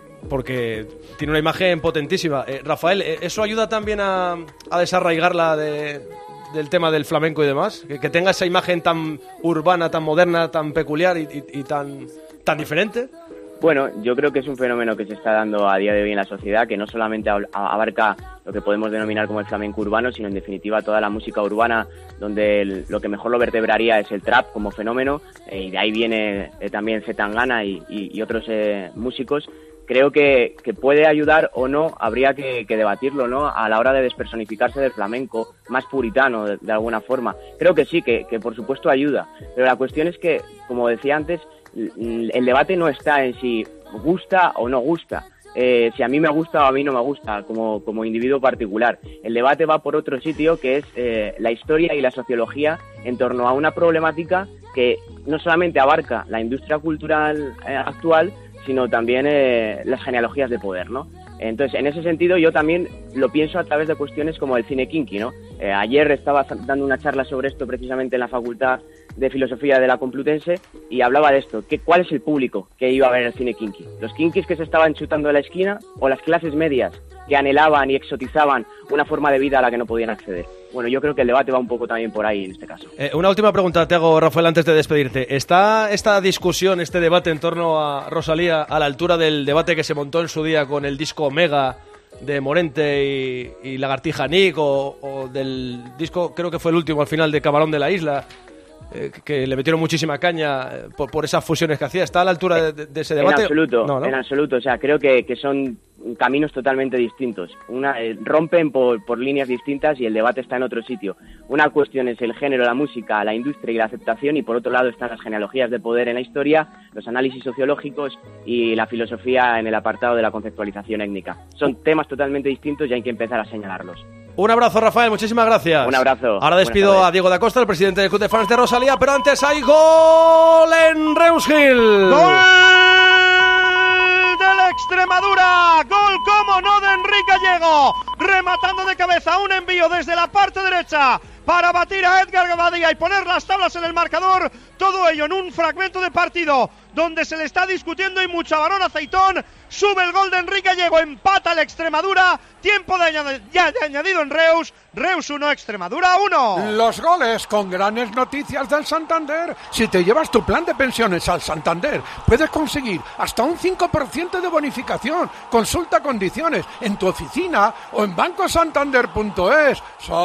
porque tiene una imagen potentísima. Eh, Rafael, eh, ¿eso ayuda también a, a desarraigarla de, del tema del flamenco y demás? Que, que tenga esa imagen tan urbana, tan moderna, tan peculiar y, y- y tan, tan diferente. Bueno, yo creo que es un fenómeno que se está dando a día de hoy en la sociedad, que no solamente ab- abarca lo que podemos denominar como el flamenco urbano, sino en definitiva toda la música urbana, donde el- lo que mejor lo vertebraría es el trap como fenómeno, eh, y de ahí viene eh, también Zetangana y, y- y otros eh, músicos. Creo que, que puede ayudar o no, habría que, que debatirlo, ¿no? A la hora de despersonificarse del flamenco, más puritano de, de alguna forma. Creo que sí, que, que por supuesto ayuda, pero la cuestión es que, como decía antes, l- el debate no está en si gusta o no gusta, eh, si a mí me gusta o a mí no me gusta, como, como individuo particular. El debate va por otro sitio, que es eh, la historia y la sociología en torno a una problemática que no solamente abarca la industria cultural eh, actual, sino también eh, las genealogías de poder, ¿no? Entonces, en ese sentido, yo también lo pienso a través de cuestiones como el cine kinky, ¿no? Eh, ayer estaba dando una charla sobre esto precisamente en la Facultad de Filosofía de la Complutense y hablaba de esto, que cuál es el público que iba a ver el cine kinky. Los kinkis que se estaban chutando en la esquina o las clases medias que anhelaban y exotizaban una forma de vida a la que no podían acceder. bueno, yo creo que el debate va un poco también por ahí en este caso. Eh, una última pregunta te hago, Rafael, antes de despedirte. ¿Está esta discusión, este debate en torno a Rosalía a la altura del debate que se montó en su día con el disco Omega de Morente y, y Lagartija Nick, o, o del disco, creo que fue el último al final, de Camarón de la Isla, eh, que le metieron muchísima caña por, por esas fusiones que hacía? ¿Está a la altura de, de ese debate? En absoluto, no, ¿no? en absoluto. O sea, creo que, que son caminos totalmente distintos. Una eh, rompen por, por líneas distintas y el debate está en otro sitio. Una cuestión es el género, la música, la industria y la aceptación, y por otro lado están las genealogías de poder en la historia, los análisis sociológicos y la filosofía en el apartado de la conceptualización étnica. Son temas totalmente distintos y hay que empezar a señalarlos. Un abrazo, Rafael, muchísimas gracias. Un abrazo. Ahora despido a Diego da Costa, el presidente del Club de Fans de Rosalía, pero antes hay gol en Reusgil. ¡Gol del Extremadura! ¡Gol, como no, de Enrique Gallego! Rematando de cabeza, un envío desde la parte derecha para batir a Edgar Gabadía y poner las tablas en el marcador. Todo ello en un fragmento de partido donde se le está discutiendo y mucha varón aceitón. Sube el gol de Enrique Gallego, empata el Extremadura. Tiempo de, añad- ya de añadido en Reus. Reus uno, Extremadura uno. Los goles con grandes noticias del Santander. Si te llevas tu plan de pensiones al Santander, puedes conseguir hasta un cinco por ciento de bonificación. Consulta condiciones en tu oficina o en banco santander punto es.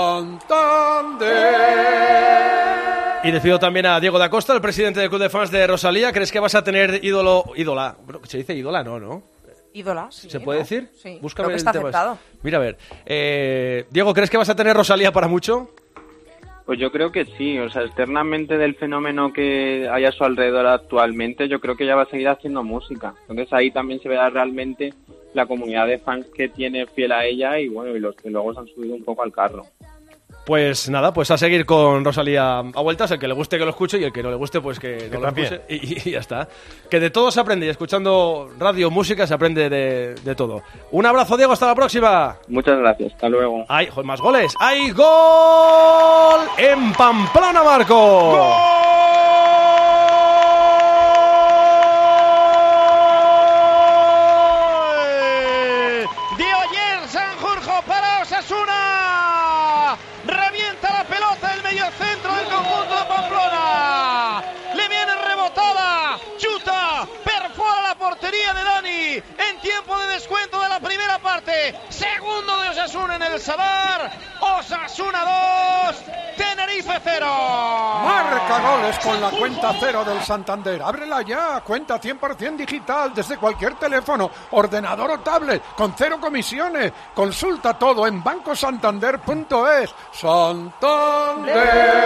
Santander. Y despido también a Diego da Costa, el presidente del Club de Fans de Rosalía. ¿Crees que vas a tener ídolo, ídola? ¿Se dice ídola? No, ¿no? Ídola, sí. ¿Se puede ¿no? decir? Sí, Búscame creo que el está tema. aceptado. Mira, a ver. Eh, Diego, ¿crees que vas a tener Rosalía para mucho? Pues yo creo que sí, o sea, externamente del fenómeno que hay a su alrededor actualmente, yo creo que ella va a seguir haciendo música. Entonces ahí también se verá realmente la comunidad de fans que tiene fiel a ella y bueno, y los que luego se han subido un poco al carro. Pues nada, pues a seguir con Rosalía a vueltas. El que le guste que lo escuche y el que no le guste pues que no lo también. escuche y, y ya está. Que de todo se aprende, y escuchando radio, música, se aprende de, de todo. Un abrazo, Diego, hasta la próxima. Muchas gracias, hasta luego. Hay joder, más goles. ¡Hay gol en Pamplona, Marco! ¡Gol! De ayer Sanjurjo para Osasuna. Revienta la pelota el mediocentro del conjunto de Pamplona. Le viene rebotada. Chuta. Perfora la portería de Dani. En tiempo de descuento de la primera parte. Segundo de Osasuna en el Sadar. Osasuna dos. Tenerife cero. Marca goles con la cuenta cero del Santander. Ábrela ya. Cuenta cien por ciento digital desde cualquier teléfono, ordenador o tablet, con cero comisiones. Consulta todo en banco santander punto es. Santander.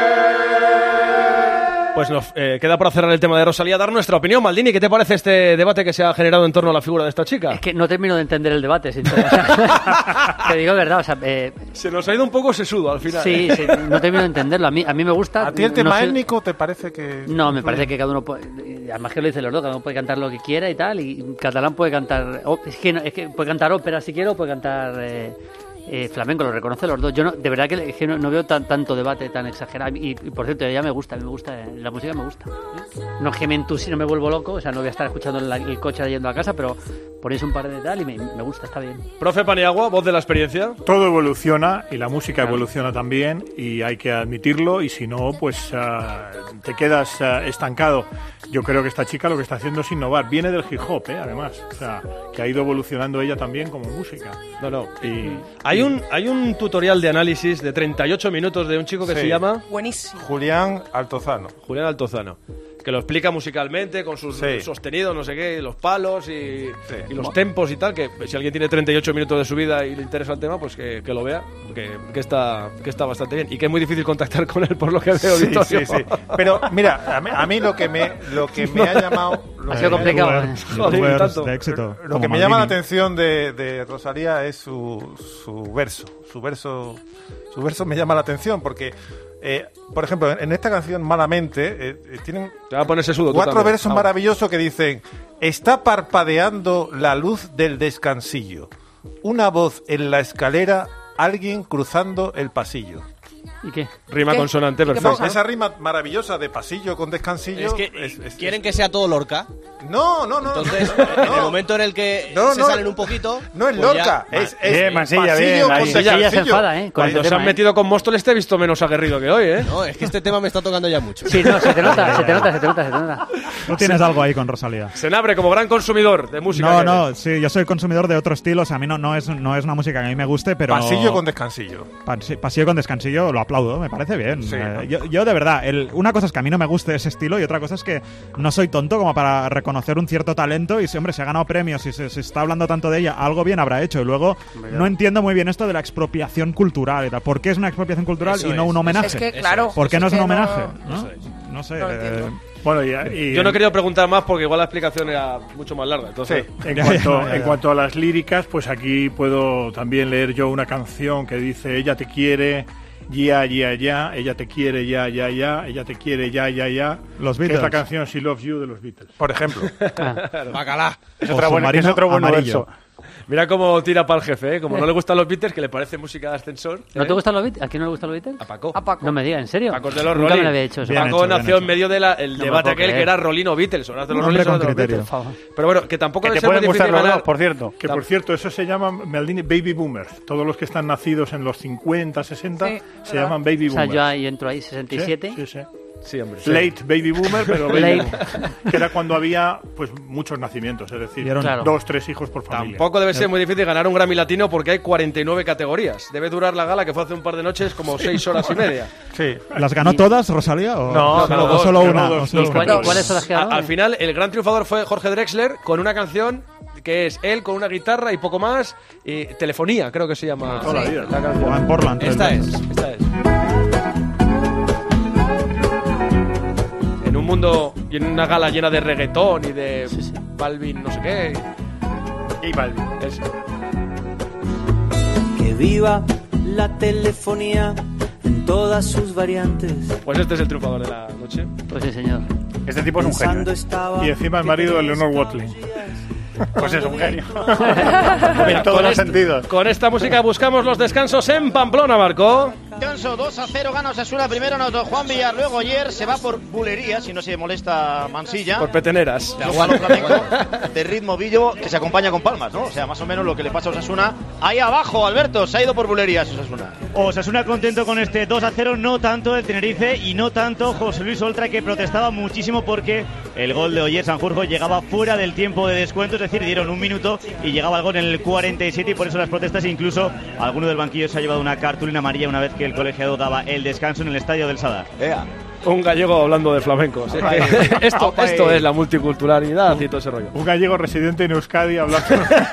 Pues nos eh, queda para cerrar el tema de Rosalía dar nuestra opinión. Maldini, ¿qué te parece este debate que se ha generado en torno a la figura de esta chica? Es que no termino de entender el debate, sinceramente. Te digo verdad, o sea, eh, se nos ha ido un poco sesudo al final. Sí, sí, no termino de entenderlo. A mí, a mí me gusta. ¿A ti el tema no sé, étnico te parece que...? No, me parece que cada uno puede, además que lo dicen los dos, cada uno puede cantar lo que quiera y tal, y catalán puede cantar, oh, es, que, no, es que puede cantar ópera si quiere o puede cantar eh, eh, flamenco, lo reconoce los dos. Yo no, de verdad que, es que no, no veo tan, tanto debate tan exagerado, y, y por cierto, ya me gusta, a mí me gusta, la música me gusta. No es que me entusi, no me vuelvo loco, o sea, no voy a estar escuchando en la, el coche yendo a casa, pero ponéis un par de tal y me, me gusta, está bien. Profe Paniagua, voz de la experiencia. Todo evoluciona y la música claro. evoluciona también y hay que admitirlo, y si no, pues uh, te quedas uh, estancado. Yo creo que esta chica lo que está haciendo es innovar. Viene del hip hop, ¿eh? Además, o sea, que ha ido evolucionando ella también como música. No, no. Y, hay un hay un tutorial de análisis de treinta y ocho minutos de un chico que sí. se llama Buenísimo. Julián Altozano. Julián Altozano. Que lo explica musicalmente con sus sí. sostenidos, no sé qué, los palos y, sí. y los tempos y tal, que si alguien tiene treinta y ocho minutos de su vida y le interesa el tema, pues que, que lo vea, que, que, está, que está bastante bien. Y que es muy difícil contactar con él por lo que veo. Sí, sí, sí. Pero mira, a mí, a mí lo que me, lo que me ha llamado... Ha sido complicado. ¿eh? Joder, tanto. De éxito. Lo que me llama la atención de, de Rosalía es su, su verso. Su verso, su verso me llama la atención porque... Eh, por ejemplo, en esta canción, Malamente, eh, tienen Te va a poner sesudo, cuatro versos ah. maravillosos que dicen: está parpadeando la luz del descansillo, una voz en la escalera, alguien cruzando el pasillo. ¿Y qué? Rima ¿Qué? consonante, ¿Y qué perfecto. pasa? Esa rima maravillosa de pasillo con descansillo. Es que es, es, quieren es, que sea todo Lorca. No, no, no. Entonces, no, en el momento en el que no, se no, salen un poquito... No es pues Lorca, ya- es, es Bien, Mansilla, pasillo bien, con ahí. descansillo. se enfada, ¿eh? Con Cuando este se han tema, ¿eh? metido con Móstoles te he visto menos aguerrido que hoy, ¿eh? No, es que este tema me está tocando ya mucho. Sí, no, se te nota, se te nota, se te nota, se te nota. Tú tienes algo ahí con Rosalía. Senabre, como gran consumidor de música. No, que no, eres. sí, yo soy consumidor de otro estilo. O sea, a mí no, no, es, no es una música que a mí me guste, pero... Pasillo con descansillo. Pasi- Pasillo con descansillo, lo aplaudo, me parece bien. Sí, Eh, ¿no? yo, yo, de verdad, el- una cosa es que a mí no me guste ese estilo y otra cosa es que no soy tonto como para reconocer un cierto talento y si, hombre, se ha ganado premios y se, se está hablando tanto de ella, algo bien habrá hecho. Y luego no entiendo muy bien esto de la expropiación cultural y tal. ¿Por qué es una expropiación cultural Eso y no es. un homenaje? Es que, claro, ¿Por qué es no es que un homenaje? no- ¿no? No sé. No lo eh, entiendo. Bueno, y, y Yo no he querido preguntar más porque igual la explicación era mucho más larga. Sí, Entonces, en, Ya, cuanto, ya, ya, en ya. cuanto a las líricas, pues aquí puedo también leer yo una canción que dice: ella te quiere, ya, ya, ya, ella te quiere, ya, ya, ya, ella te quiere, ya, ya, ya. Los que es Beatles. la canción She Loves You de los Beatles. Por ejemplo. Bacalá. Es, O otra buena, es Submarino otro buen Amarillo. verso. mira cómo tira para el jefe, ¿eh? Como no le gustan los Beatles, que le parece música de ascensor. ¿No ¿eh? te gustan los Beatles? ¿A quién no le gustan los Beatles? A Paco. A Paco. No me digas, ¿en serio? Paco es de los Nunca Rolling. me lo había hecho eso. Bien Paco hecho, nació bien en medio del me debate puedo aquel creer. que era Rolling o Beatles. Ahora de los Un Rolling hombre son con de los criterio. Beatles. Por favor. Pero bueno, que tampoco Que debe te ser muy pueden difícil gustar los ganar. dos, por cierto. Que Tam- por cierto, eso se llaman, Maldini, baby boomers. Todos los que están nacidos en los cincuenta, sesenta, Sí, se ¿verdad? llaman baby O sea, boomers. yo ahí entro ahí, sesenta y siete. Sí, sí, sí. Sí, hombre. Late baby boomer, pero baby Late. boomer. Que era cuando había pues muchos nacimientos, es decir, Vieron- Claro. dos, tres hijos por familia. Tampoco debe ser muy difícil ganar un Grammy Latino porque hay cuarenta y nueve categorías. Debe durar la gala, que fue hace un par de noches, como seis horas y media. Sí. ¿Las ganó todas, Rosalía? ¿O, No, o solo, ganó o solo dos, una? ganó o dos, solo ¿Y una? cuál- y cuáles son las que A- ganó? al final, el gran triunfador fue Jorge Drexler con una canción que es él con una guitarra y poco más. Y Telefonía, creo que se llama. Toda la vida. la canción. O en Portland. tres Esta veces. es. Esta es. En un mundo y en una gala llena de reggaetón y de Balvin, no sé qué. J Balvin. Es- Que viva la telefonía en todas sus variantes. Pues este es el triunfador de la noche. Pues sí, señor. Este tipo es un genio. Pensando ¿eh? estaba Y encima el marido de Leonor Watling. Pues es un genio. Mira, en todos con los este- sentidos. Con esta música buscamos los descansos en Pamplona, Marco. Descanso dos a cero, gana Osasuna primero, anotó Juan Villar, luego ayer se va por bulería, si no se molesta Mansilla. Por peteneras. De Aguado Flamenco, de ritmo billo que se acompaña con palmas, ¿no? O sea, más o menos lo que le pasa a Osasuna. Ahí abajo, Alberto, se ha ido por bulerías Osasuna. Osasuna contento con este dos a cero, no tanto el Tenerife y no tanto José Luis Oltra, que protestaba muchísimo porque el gol de Oyer Sanjurjo llegaba fuera del tiempo de descuento, es decir, dieron un minuto y llegaba el gol en el cuarenta y siete y por eso las protestas, incluso alguno del banquillo se ha llevado una cartulina amarilla una vez que el colegiado daba el descanso en el estadio del Sadar. Un gallego hablando de flamenco. Sí, Ay. que esto, Ay. esto es la multiculturalidad y todo ese rollo. Un gallego residente en Euskadi hablando.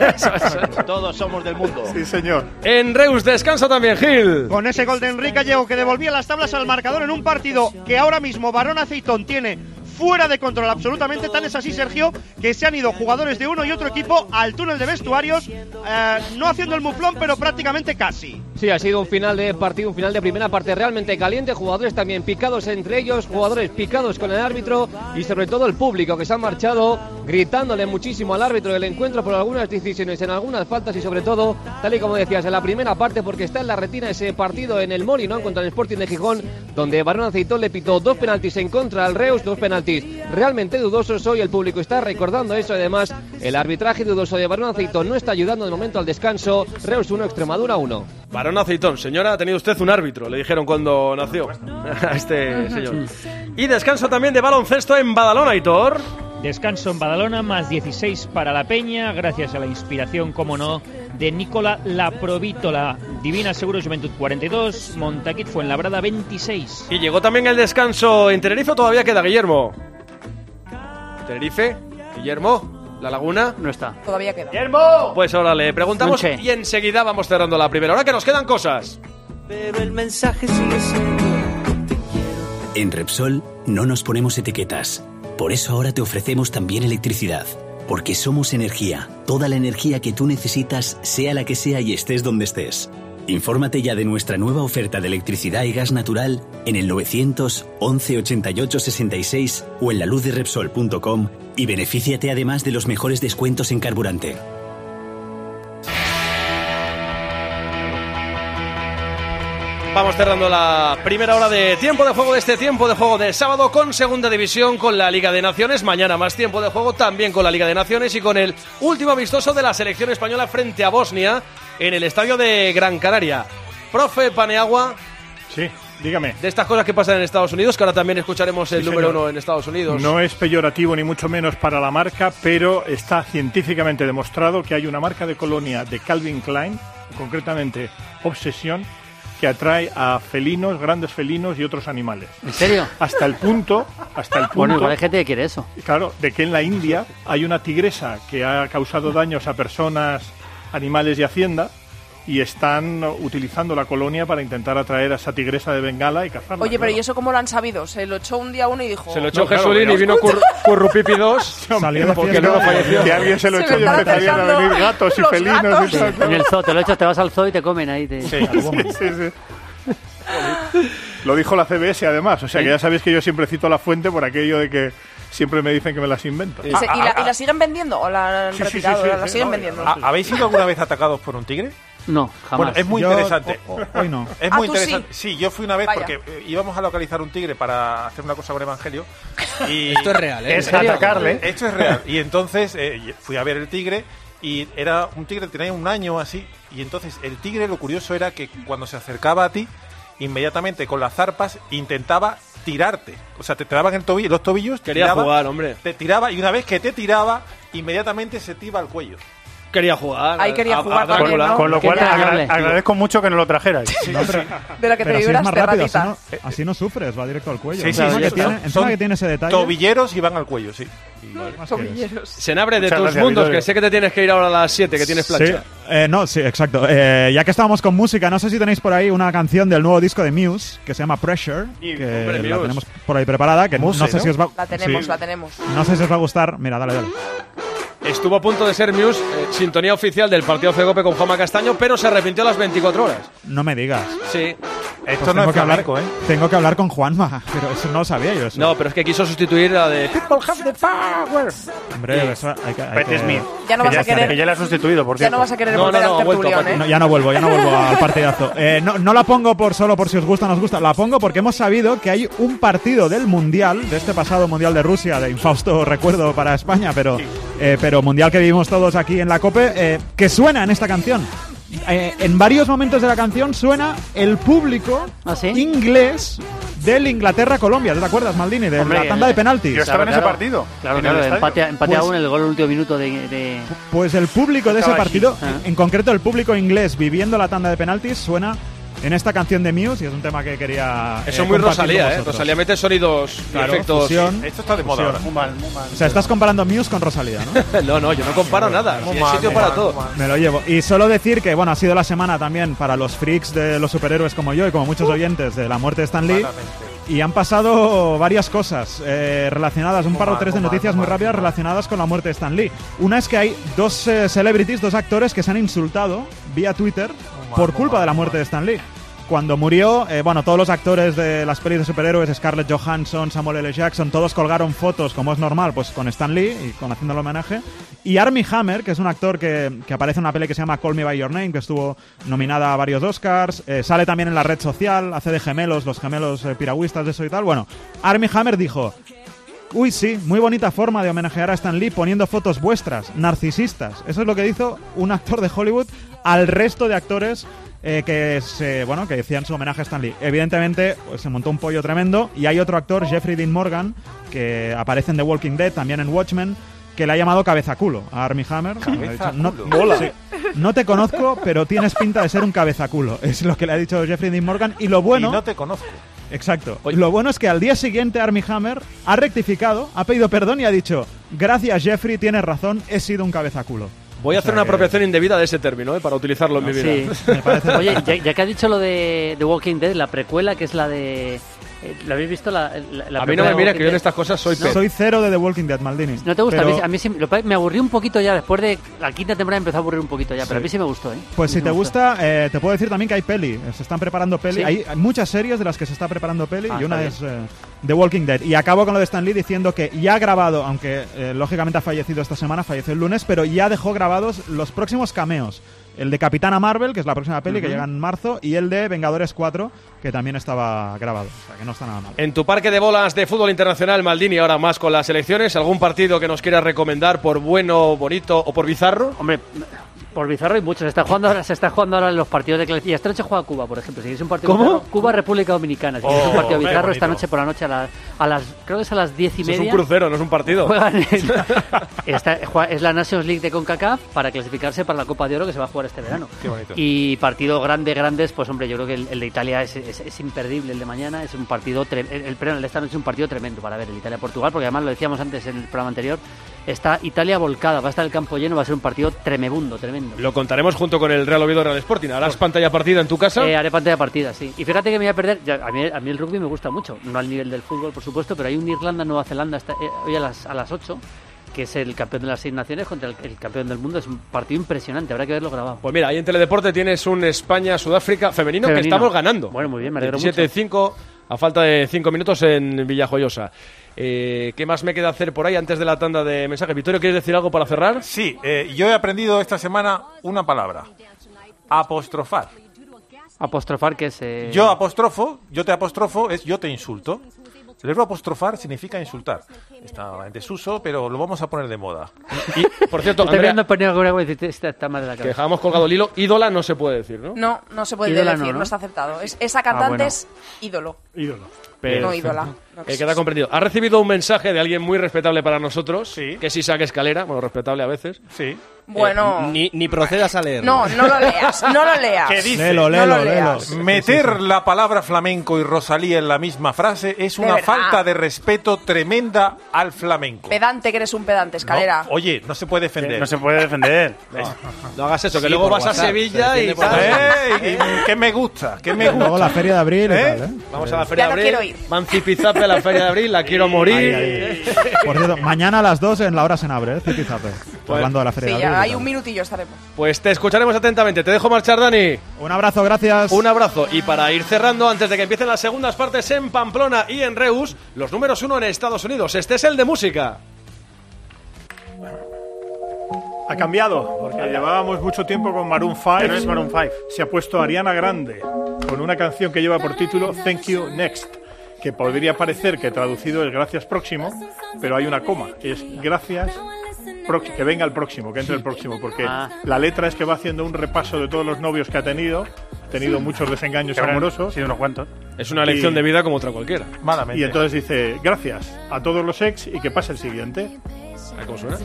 Todos somos del mundo. Sí, señor. En Reus descansa también Gil. Con ese gol de Enrique Gallego que devolvía las tablas al marcador en un partido que ahora mismo Barón Aceitón tiene fuera de control absolutamente. Tan es así, Sergio, que se han ido jugadores de uno y otro equipo al túnel de vestuarios, eh, no haciendo el muflón, pero prácticamente casi. Sí, ha sido un final de partido, un final de primera parte realmente caliente, jugadores también picados entre ellos, jugadores picados con el árbitro y sobre todo el público que se ha marchado gritándole muchísimo al árbitro del encuentro por algunas decisiones, en algunas faltas y sobre todo, tal y como decías, en la primera parte, porque está en la retina ese partido en el Molinón contra el Sporting de Gijón, donde Barón Aceitón le pitó dos penaltis en contra al Reus, dos penaltis realmente dudosos. Hoy el público está recordando eso. Además, el arbitraje dudoso de Barón Aceitón no está ayudando de momento al descanso. Reus uno, Extremadura uno. Barón Aceitón, señora, ha tenido usted un árbitro, le dijeron cuando nació a este señor. Y descanso también de baloncesto en Badalona, Aitor. Descanso en Badalona, más dieciséis para la Peña, gracias a la inspiración, como no, de Nicola Laprovítola. Divina Seguros Juventud cuarenta y dos, Montaquit Fuenlabrada veintiséis. Y llegó también el descanso en Tenerife, todavía queda Guillermo. Tenerife, Guillermo, La Laguna. No está. Todavía queda. ¡Guillermo! Pues ahora le preguntamos Monche. y enseguida vamos cerrando la primera hora, que nos quedan cosas. pero el mensaje sigue siendo te quiero. En Repsol no nos ponemos etiquetas. Por eso ahora te ofrecemos también electricidad. Porque somos energía. Toda la energía que tú necesitas, sea la que sea y estés donde estés. Infórmate ya de nuestra nueva oferta de electricidad y gas natural en el novecientos once ochenta y ocho sesenta y seis o en la luz de repsol punto com y benefíciate además de los mejores descuentos en carburante. Vamos cerrando la primera hora de tiempo de juego de este tiempo de juego de sábado con Segunda División, con la Liga de Naciones. Mañana más tiempo de juego también con la Liga de Naciones y con el último amistoso de la selección española frente a Bosnia en el estadio de Gran Canaria. Profe Paneagua. Sí, dígame. De estas cosas que pasan en Estados Unidos, que ahora también escucharemos el Sí, número señor. uno en Estados Unidos. No es peyorativo ni mucho menos para la marca, pero está científicamente demostrado que hay una marca de colonia de Calvin Klein, concretamente Obsesión, que atrae a felinos, grandes felinos y otros animales. ¿En serio? Hasta el punto, hasta el punto, Bueno, igual hay gente que quiere eso. claro, de que en la India hay una tigresa que ha causado daños a personas, animales y hacienda, y están utilizando la colonia para intentar atraer a esa tigresa de Bengala y cazarla. Oye, pero claro. ¿y eso cómo lo han sabido? Se lo echó un día uno y dijo... Se lo echó No, claro, Jesulín pero- y vino Cur Currupipi dos. Salió de porque fiesta. luego falleció. Si alguien se lo Se echó lo y están empezarían a dejando venir gatos y los felinos. gatos. Y tal, claro. En el zoo, te lo echas, te vas al zoo y te comen ahí. Te... Sí, sí, sí. Lo dijo la C B S además, o sea que ya sabéis que yo siempre cito la fuente por aquello de que siempre me dicen que me las invento. ¿Y, se- y la, y la siguen vendiendo o la han Sí, sí, sí, retirado? sí, la sí, siguen no, vendiendo. ¿Ha- ¿Habéis sido alguna vez atacados por un tigre? No, jamás. Bueno, es muy Yo- interesante. o- o- hoy no. Es Ah, muy ¿tú interesante. Sí? yo fui una vez Vaya. porque eh, íbamos a localizar un tigre para hacer una cosa con Evangelio. Y Esto es real, ¿eh? Es ¿En serio? atacarle. Esto es real. Y entonces eh, fui a ver el tigre y era un tigre que tenía un año así. Y entonces el tigre, lo curioso era que cuando se acercaba a ti, inmediatamente con las zarpas intentaba tirarte. O sea, te tiraban el tobillo, los tobillos. Quería tiraba, jugar, hombre. Te tiraba y una vez que te tiraba, inmediatamente se te iba al cuello. Quería jugar. Ahí quería a- jugar a también, Drácula. ¿no? Con lo Qué cual agradable. agra- agradezco mucho que no lo trajerais. Sí, No, pero, sí. De la que te pero así es vibras más de rápido, así ratita. no, así no sufres, va directo al cuello. Sí, Encima sí, que sí, tiene, son- encima son que tiene ese detalle. Tobilleros y van al cuello, sí. más quieres. Tobilleros. Senabre, de Muchas tus gracias, mundos, Vittorio. que sé que te tienes que ir ahora a las siete, que tienes Sí, plancha. eh, no, sí, exacto. Eh, ya que estábamos con música, no sé si tenéis por ahí una canción del nuevo disco de Muse que se llama Pressure, que hombre, la Muse. tenemos por ahí preparada, que Muse, no sé ¿no? si os va, La tenemos, sí, la tenemos. no sé si os va a gustar. Mira, dale, dale. Estuvo a punto de ser Muse, eh, sintonía oficial del partido Fegope con Juanma Castaño, pero se arrepintió a las veinticuatro horas. No me digas. Sí. Esto Pues no tengo es que hablar, flamenco, ¿eh? tengo que hablar con Juanma, pero eso no lo sabía yo. Eso. No, pero es que quiso sustituir la de People Have the Power. Hombre, eso hay que, hay Pete que- Smith. Ya no que vas a ya, querer- que ya la ha sustituido, por Ya cierto. no vas a querer No, volver no, no, al ha vuelto, tertulión, ha vuelto. ¿eh? No, ya no vuelvo, ya no vuelvo al partidazo. Eh, no, no la pongo por solo por si os gusta o no os gusta, la pongo porque hemos sabido que hay un partido del Mundial, de este pasado Mundial de Rusia, de infausto recuerdo para España, pero, eh, pero Mundial que vivimos todos aquí en la COPE, eh, que suena en esta canción. Eh, en varios momentos de la canción suena el público ¿Ah, sí? inglés del Inglaterra-Colombia. ¿Te acuerdas, Maldini? De Hombre, la tanda de penaltis. Yo estaba en ese Claro, partido. Claro, en el claro, estadio. empate, empate Pues- aún el gol en el último minuto de... de- Pues el público de ese Estaba partido, allí. en concreto el público inglés viviendo la tanda de penaltis, suena en esta canción de Muse y es un tema que quería. Eso eh, es muy compartir con Rosalía, ¿eh? vosotros. Rosalía mete sonidos y Claro, efectos. fusión. Esto está de moda ahora. Muy mal, muy mal. O sea, estás comparando Muse con Rosalía, ¿no? No, no, yo no comparo nada. Muy Si hay mal, sitio muy para mal, todo. muy mal. Me lo llevo. Y solo decir que, bueno, ha sido la semana también para los freaks de los superhéroes como yo y como muchos oyentes de la muerte de Stan Lee. Malamente. Y han pasado varias cosas eh, relacionadas, un par o mal, tres de muy mal, noticias muy muy mal, rápidas muy mal. relacionadas con la muerte de Stan Lee. Una es que hay dos eh, celebrities, dos actores que se han insultado vía Twitter mal, por muy culpa mal, de la muy muerte mal. de Stan Lee. Cuando murió, eh, bueno, todos los actores de las pelis de superhéroes, Scarlett Johansson, Samuel L. Jackson, todos colgaron fotos, como es normal, pues con Stan Lee y con haciendo el homenaje. Y Armie Hammer, que es un actor que, que aparece en una peli que se llama Call Me By Your Name, que estuvo nominada a varios Oscars, eh, sale también en la red social, hace de gemelos, los gemelos eh, piragüistas de eso y tal. Bueno, Armie Hammer dijo: uy, sí, muy bonita forma de homenajear a Stan Lee poniendo fotos vuestras, narcisistas. Eso es lo que hizo un actor de Hollywood al resto de actores eh, que se, bueno, que decían su homenaje a Stan Lee. Evidentemente, pues, se montó un pollo tremendo. Y hay otro actor, Jeffrey Dean Morgan, que aparece en The Walking Dead, también en Watchmen, que le ha llamado cabezaculo a Armie Hammer. Le ha dicho, no, Cabezaculo. sí, no te conozco, pero tienes pinta de ser un cabezaculo. Es lo que le ha dicho Jeffrey Dean Morgan. Y lo bueno... Y no te conozco. Exacto. Lo bueno es que al día siguiente Armie Hammer ha rectificado, ha pedido perdón y ha dicho: gracias Jeffrey, tienes razón, he sido un cabezaculo. Voy a O hacer sea una que- apropiación indebida de ese término, ¿eh? Para utilizarlo en mi vida. Sí. Oye, ya, ya que has dicho lo de The Walking Dead, la precuela que es la de... eh, ¿Lo habéis visto? La, la, la A mí precuela no me de mira Walking que yo en Dead? estas cosas soy pez. Soy cero de The Walking Dead, Maldini. ¿No te gusta? Pero- A mí, a mí sí, lo que- me aburrí un poquito ya, después de la quinta temporada me empezó a aburrir un poquito ya, pero Sí. a mí sí me gustó, ¿eh? Pues A mí si sí te me gustó. gusta, eh, te puedo decir también que hay peli. eh, Se están preparando peli. ¿Sí? Hay, hay muchas series de las que se está preparando peli Ah, y una está es eh, The Walking Dead. Y acabo con lo de Stan Lee diciendo que ya ha grabado, aunque eh, lógicamente ha fallecido esta semana, falleció el lunes, pero ya dejó grabados los próximos cameos el de Capitana Marvel, que es la próxima peli, Uh-huh. que llega en marzo, y el de Vengadores cuatro, que también estaba grabado. O sea, que no está nada mal. En tu parque de bolas de fútbol internacional, Maldini, ahora más con las elecciones, ¿algún partido que nos quieras recomendar por bueno, bonito o por bizarro? Hombre, por bizarro hay muchos. Se está jugando ahora, se está jugando ahora en los partidos de clasificación. Esta noche juega Cuba, por ejemplo. Si es un partido ¿Cómo? bizarro, Cuba, República Dominicana. Si es Oh, un partido qué bizarro, bonito. esta noche por la noche a, la- a las, creo que es a las diez y Eso media. es un crucero, no es un partido. Juegan en- esta, juega- es la Nations League de CONCACAF para clasificarse para la Copa de Oro que se va a jugar este verano. Qué bonito. Y partidos grandes, grandes, pues hombre, yo creo que el, el de Italia es, es- es imperdible. El de mañana es un partido, tre- el, el, perdón, el de esta noche es un partido tremendo para ver el Italia-Portugal, porque además lo decíamos antes en el programa anterior, está Italia volcada, va a estar el campo lleno, va a ser un partido tremebundo, tremendo. Lo contaremos junto con el Real Oviedo Real Sporting. ¿Harás pantalla partida en tu casa? Eh, haré pantalla partida, sí. Y fíjate que me voy a perder. Ya, a, mí, a mí el rugby me gusta mucho, no al nivel del fútbol, por supuesto, pero hay un Irlanda-Nueva Zelanda esta- eh, hoy a las, a las ocho, que es el campeón de las seis naciones contra el, el campeón del mundo. Es un partido impresionante, habrá que verlo grabado. Pues mira, ahí en Teledeporte tienes un España-Sudáfrica femenino, que Femenino. estamos ganando. Bueno, muy bien, me alegro diecisiete mucho. cinco a falta de cinco minutos en Villajoyosa. Eh, ¿Qué más me queda hacer por ahí antes de la tanda de mensajes? Victorio, ¿quieres decir algo para cerrar? Sí, eh, yo he aprendido esta semana una palabra. Apostrofar. Apostrofar, que es... eh, Yo apostrofo, yo te apostrofo, es yo te insulto. El verbo apostrofar significa insultar. Está en desuso, pero lo vamos a poner de moda. Y, por cierto, Estoy Andrea, viendo poner alguna cosa y decirte, esta está mal de la que cabeza. dejábamos colgado el hilo. Ídola no se puede decir, ¿no? No, no se puede Ídola decir, no, no, ¿no? está aceptado. Es, esa cantante bueno. es ídolo. Ídolo. No ídola. No Eh, queda comprendido. Ha recibido un mensaje de alguien muy respetable para nosotros, Sí. que es Isaac Escalera, bueno, respetable a veces. Sí. Bueno. Ni, ni procedas a leerlo. No, no lo leas, no lo leas. ¿Qué dice? Léelo, No léelo, lo léelo. leas. Meter la palabra flamenco y Rosalía en la misma frase es De una verdad. falta de respeto tremenda al flamenco. Pedante, que eres un pedante, Escalera. No, oye, no se puede defender. No se puede defender. No hagas eso, que Sí, luego por vas a WhatsApp, Sevilla se y defiende por tal. ¡Eh! ¿Qué me gusta? ¿Qué me Luego gusta? la feria de abril y ¿Eh? tal, ¿eh? Vamos a la feria Ya no de quiero abril. ir. Mancipizape a la feria de abril, la quiero morir. Ahí, ahí. Por cierto, mañana a las dos en la hora Senabre, ¿eh? Zipizape. Hablando de la feria Sí, de abril. ya y hay tal. un minutillo estaremos. Pues te escucharemos atentamente. Te dejo marchar, Dani. Un abrazo, gracias. Un abrazo. Y para ir cerrando, antes de que empiecen las segundas partes en Pamplona y en Reus, los números uno en Estados Unidos. Este es el de música. Ha cambiado, porque llevábamos mucho tiempo con Maroon cinco. Pero es Maroon cinco. Se ha puesto Ariana Grande con una canción que lleva por título Thank You Next, que podría parecer que traducido es gracias próximo, pero hay una coma, es gracias prox- que venga el próximo, que entre el próximo, porque Ah. la letra es que va haciendo un repaso de todos los novios que ha tenido, ha tenido muchos desengaños Que habrán amorosos. sido unos cuantos. Es una lección Y- de vida como otra cualquiera. Malamente. Y entonces dice, gracias a todos los ex y que pase el siguiente. ¿Sabes cómo suena?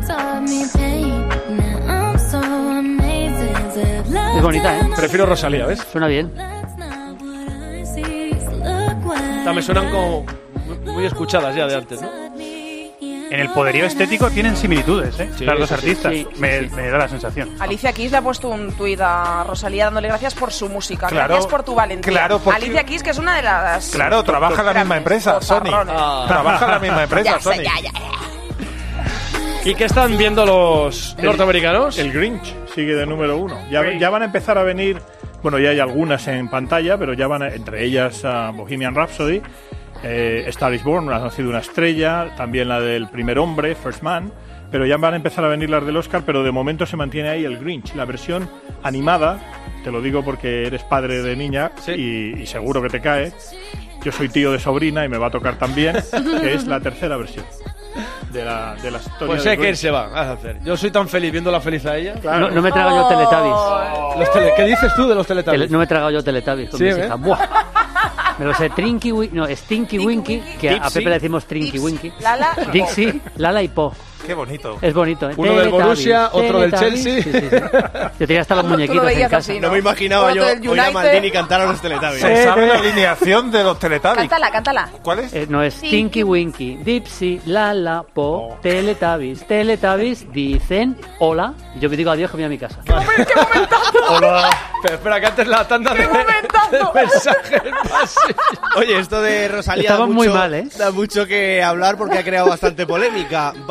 Es bonita, ¿eh? Prefiero Rosalía, ¿ves? Suena bien. Esta me suenan como muy- muy escuchadas ya de antes, ¿no? En el poderío estético tienen similitudes, ¿eh? Sí, Las dos sí, sí, artistas. sí, sí, me, sí. me da la sensación. Alicia Keys le ha puesto un tuit a Rosalía dándole gracias por su música. Claro, gracias por tu valentía. claro, porque- Alicia Keys, que es una de las... Claro, trabaja en la misma empresa, Sony. Totarrones. Ah. Trabaja en la misma empresa, Ya sé, Sony. ya, ya. ¿Y qué están viendo los norteamericanos? El Grinch sigue de número uno. Ya, ya van a empezar a venir, bueno, ya hay algunas en pantalla, pero ya van a- entre ellas uh, Bohemian Rhapsody, eh, Star is Born, ha nacido una estrella, también la del primer hombre, First Man, pero ya van a empezar a venir las del Oscar, pero de momento se mantiene ahí el Grinch, la versión animada, te lo digo porque eres padre de niña y, y seguro que te cae. Yo soy tío de sobrina y me va a tocar también, que es la tercera versión de la, de la historia Pues del sé que Grinch. se va a hacer. Yo soy tan feliz viéndola feliz a ella. No, no me trago yo Teletubbies. Los tele- ¿Qué dices tú de los Teletubbies? Tele- no me he tragado yo Teletubbies con Sí, mis ¿eh? hijas. Buah. Me lo sé, Trinky Winky, no, Stinky Winky, que a- a Dipsy. Pepe le decimos Trinky Dipsy, Winky. Lala y Po. Dixie, Lala y Po. Qué bonito. Es bonito, ¿eh? Uno del Teletubbies, Borussia, otro del Teletubbies. Chelsea. Sí, sí, sí. Yo tenía hasta los Tú lo muñequitos en veías casa. así, No me imaginaba yo Otro del oír a United. Maldini cantar a los Teletubbies. Se sabe la alineación de los Teletubbies. Cántala, cántala. ¿Cuál es? Eh, no es Tinky Winky, Dipsy, Lala, Po, Teletubbies. Teletubbies dicen hola. Y yo me digo adiós que voy a mi casa. Hola. Pero espera, que antes la tanda de, de mensajes pase. Oye, esto de Rosalía da Estamos muy mucho, mal, ¿eh? da mucho que hablar porque ha creado bastante polémica. Vaya con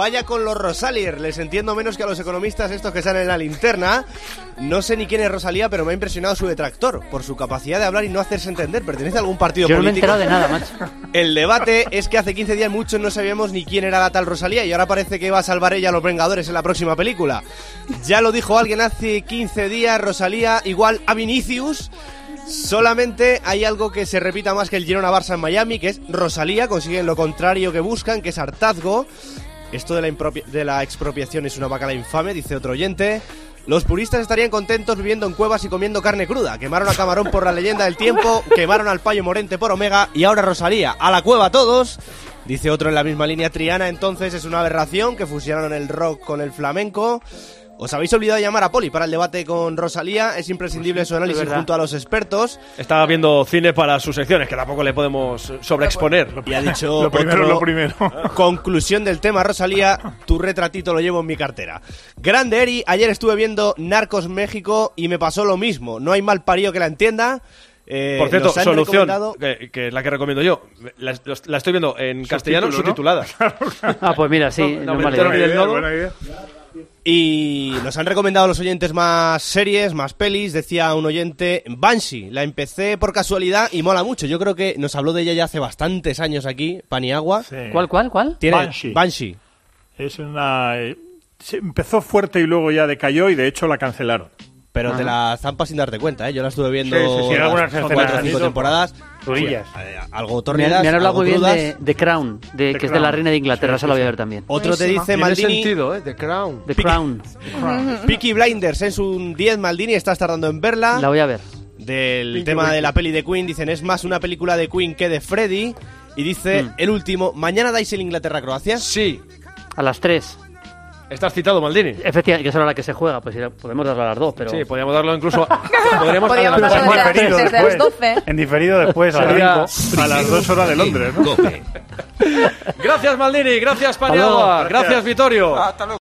los Rosalier. Les entiendo menos que a los economistas estos que salen en la linterna. No sé ni quién es Rosalía, pero me ha impresionado su detractor por su capacidad de hablar y no hacerse entender. ¿Pertenece a algún partido Yo político? no me he enterado de nada, macho. El debate es que hace quince días muchos no sabíamos ni quién era la tal Rosalía y ahora parece que va a salvar ella a los Vengadores en la próxima película. Ya lo dijo alguien hace quince días, Rosalía igual a Vinicius. Solamente hay algo que se repita más que el Girona-Barça en Miami, que es Rosalía, consiguen lo contrario que buscan, que es hartazgo. Esto de la, impropia- de la expropiación es una bacala infame, dice otro oyente. Los puristas estarían contentos viviendo en cuevas y comiendo carne cruda. Quemaron a Camarón por La Leyenda del Tiempo, quemaron al Payo Morente por Omega y ahora Rosalía. ¡A la cueva todos! Dice otro en la misma línea. Triana, entonces, es una aberración que fusionaron el rock con el flamenco. Os habéis olvidado de llamar a Poli para el debate con Rosalía. Es imprescindible su análisis junto a los expertos. Estaba viendo cine para sus secciones, que tampoco le podemos sobreexponer. Y ha dicho Lo primero, otro, lo primero. Conclusión del tema, Rosalía, tu retratito lo llevo en mi cartera. Grande Eri, ayer estuve viendo Narcos México y me pasó lo mismo. No hay mal parido que la entienda. Eh, Por cierto, nos han Solución, recomendado- que, que es la que recomiendo yo. La, la estoy viendo en castellano Subtítulo, ¿no? subtitulada. Ah, pues mira, sí. No, no no me me entero alegro. ni del nodo. Buena idea. Y nos han recomendado los oyentes más series, más pelis. Decía un oyente, Banshee, la empecé por casualidad y mola mucho. Yo creo que nos habló de ella ya hace bastantes años aquí, Paniagua. Sí. ¿Cuál, cuál, cuál? Tiene Banshee. Banshee. Es una... eh, se empezó fuerte y luego ya decayó y de hecho la cancelaron. Pero Ajá. te la zampas sin darte cuenta, ¿eh? Yo la estuve viendo Sí, sí, sí, las algunas cuatro escenas o cinco han temporadas. durillas. Sí, eh, algo Me, han- torneadas, me han hablado algo muy bien crudas. de, de Crown, de, The que es de Crown. la reina de Inglaterra, Sí, esa la voy a sí, ver también. Otro te dice Tiene Maldini. sentido, ¿eh? The Crown. The Crown. Peaky Blinders es un diez, Maldini, estás tardando en verla. La voy a ver. Del Pinky tema de Winky. la peli de Queen, dicen, es más una película de Queen que de Freddy. Y dice, Mm. el último, ¿mañana dais el Inglaterra-Croacia? Sí. A las tres. Estás citado, Maldini. Efectivamente, que es la que se juega, pues ya podemos darle a las dos, pero... Sí, podríamos darlo incluso... podríamos Podríamos adelantar. darlo En desde, diferido desde las después. doce. En diferido después, a Sería- las cinco. A las dos horas de Londres, ¿no? Gracias, Maldini. Gracias, luego. Paniagua. Gracias, Vittorio. Hasta luego.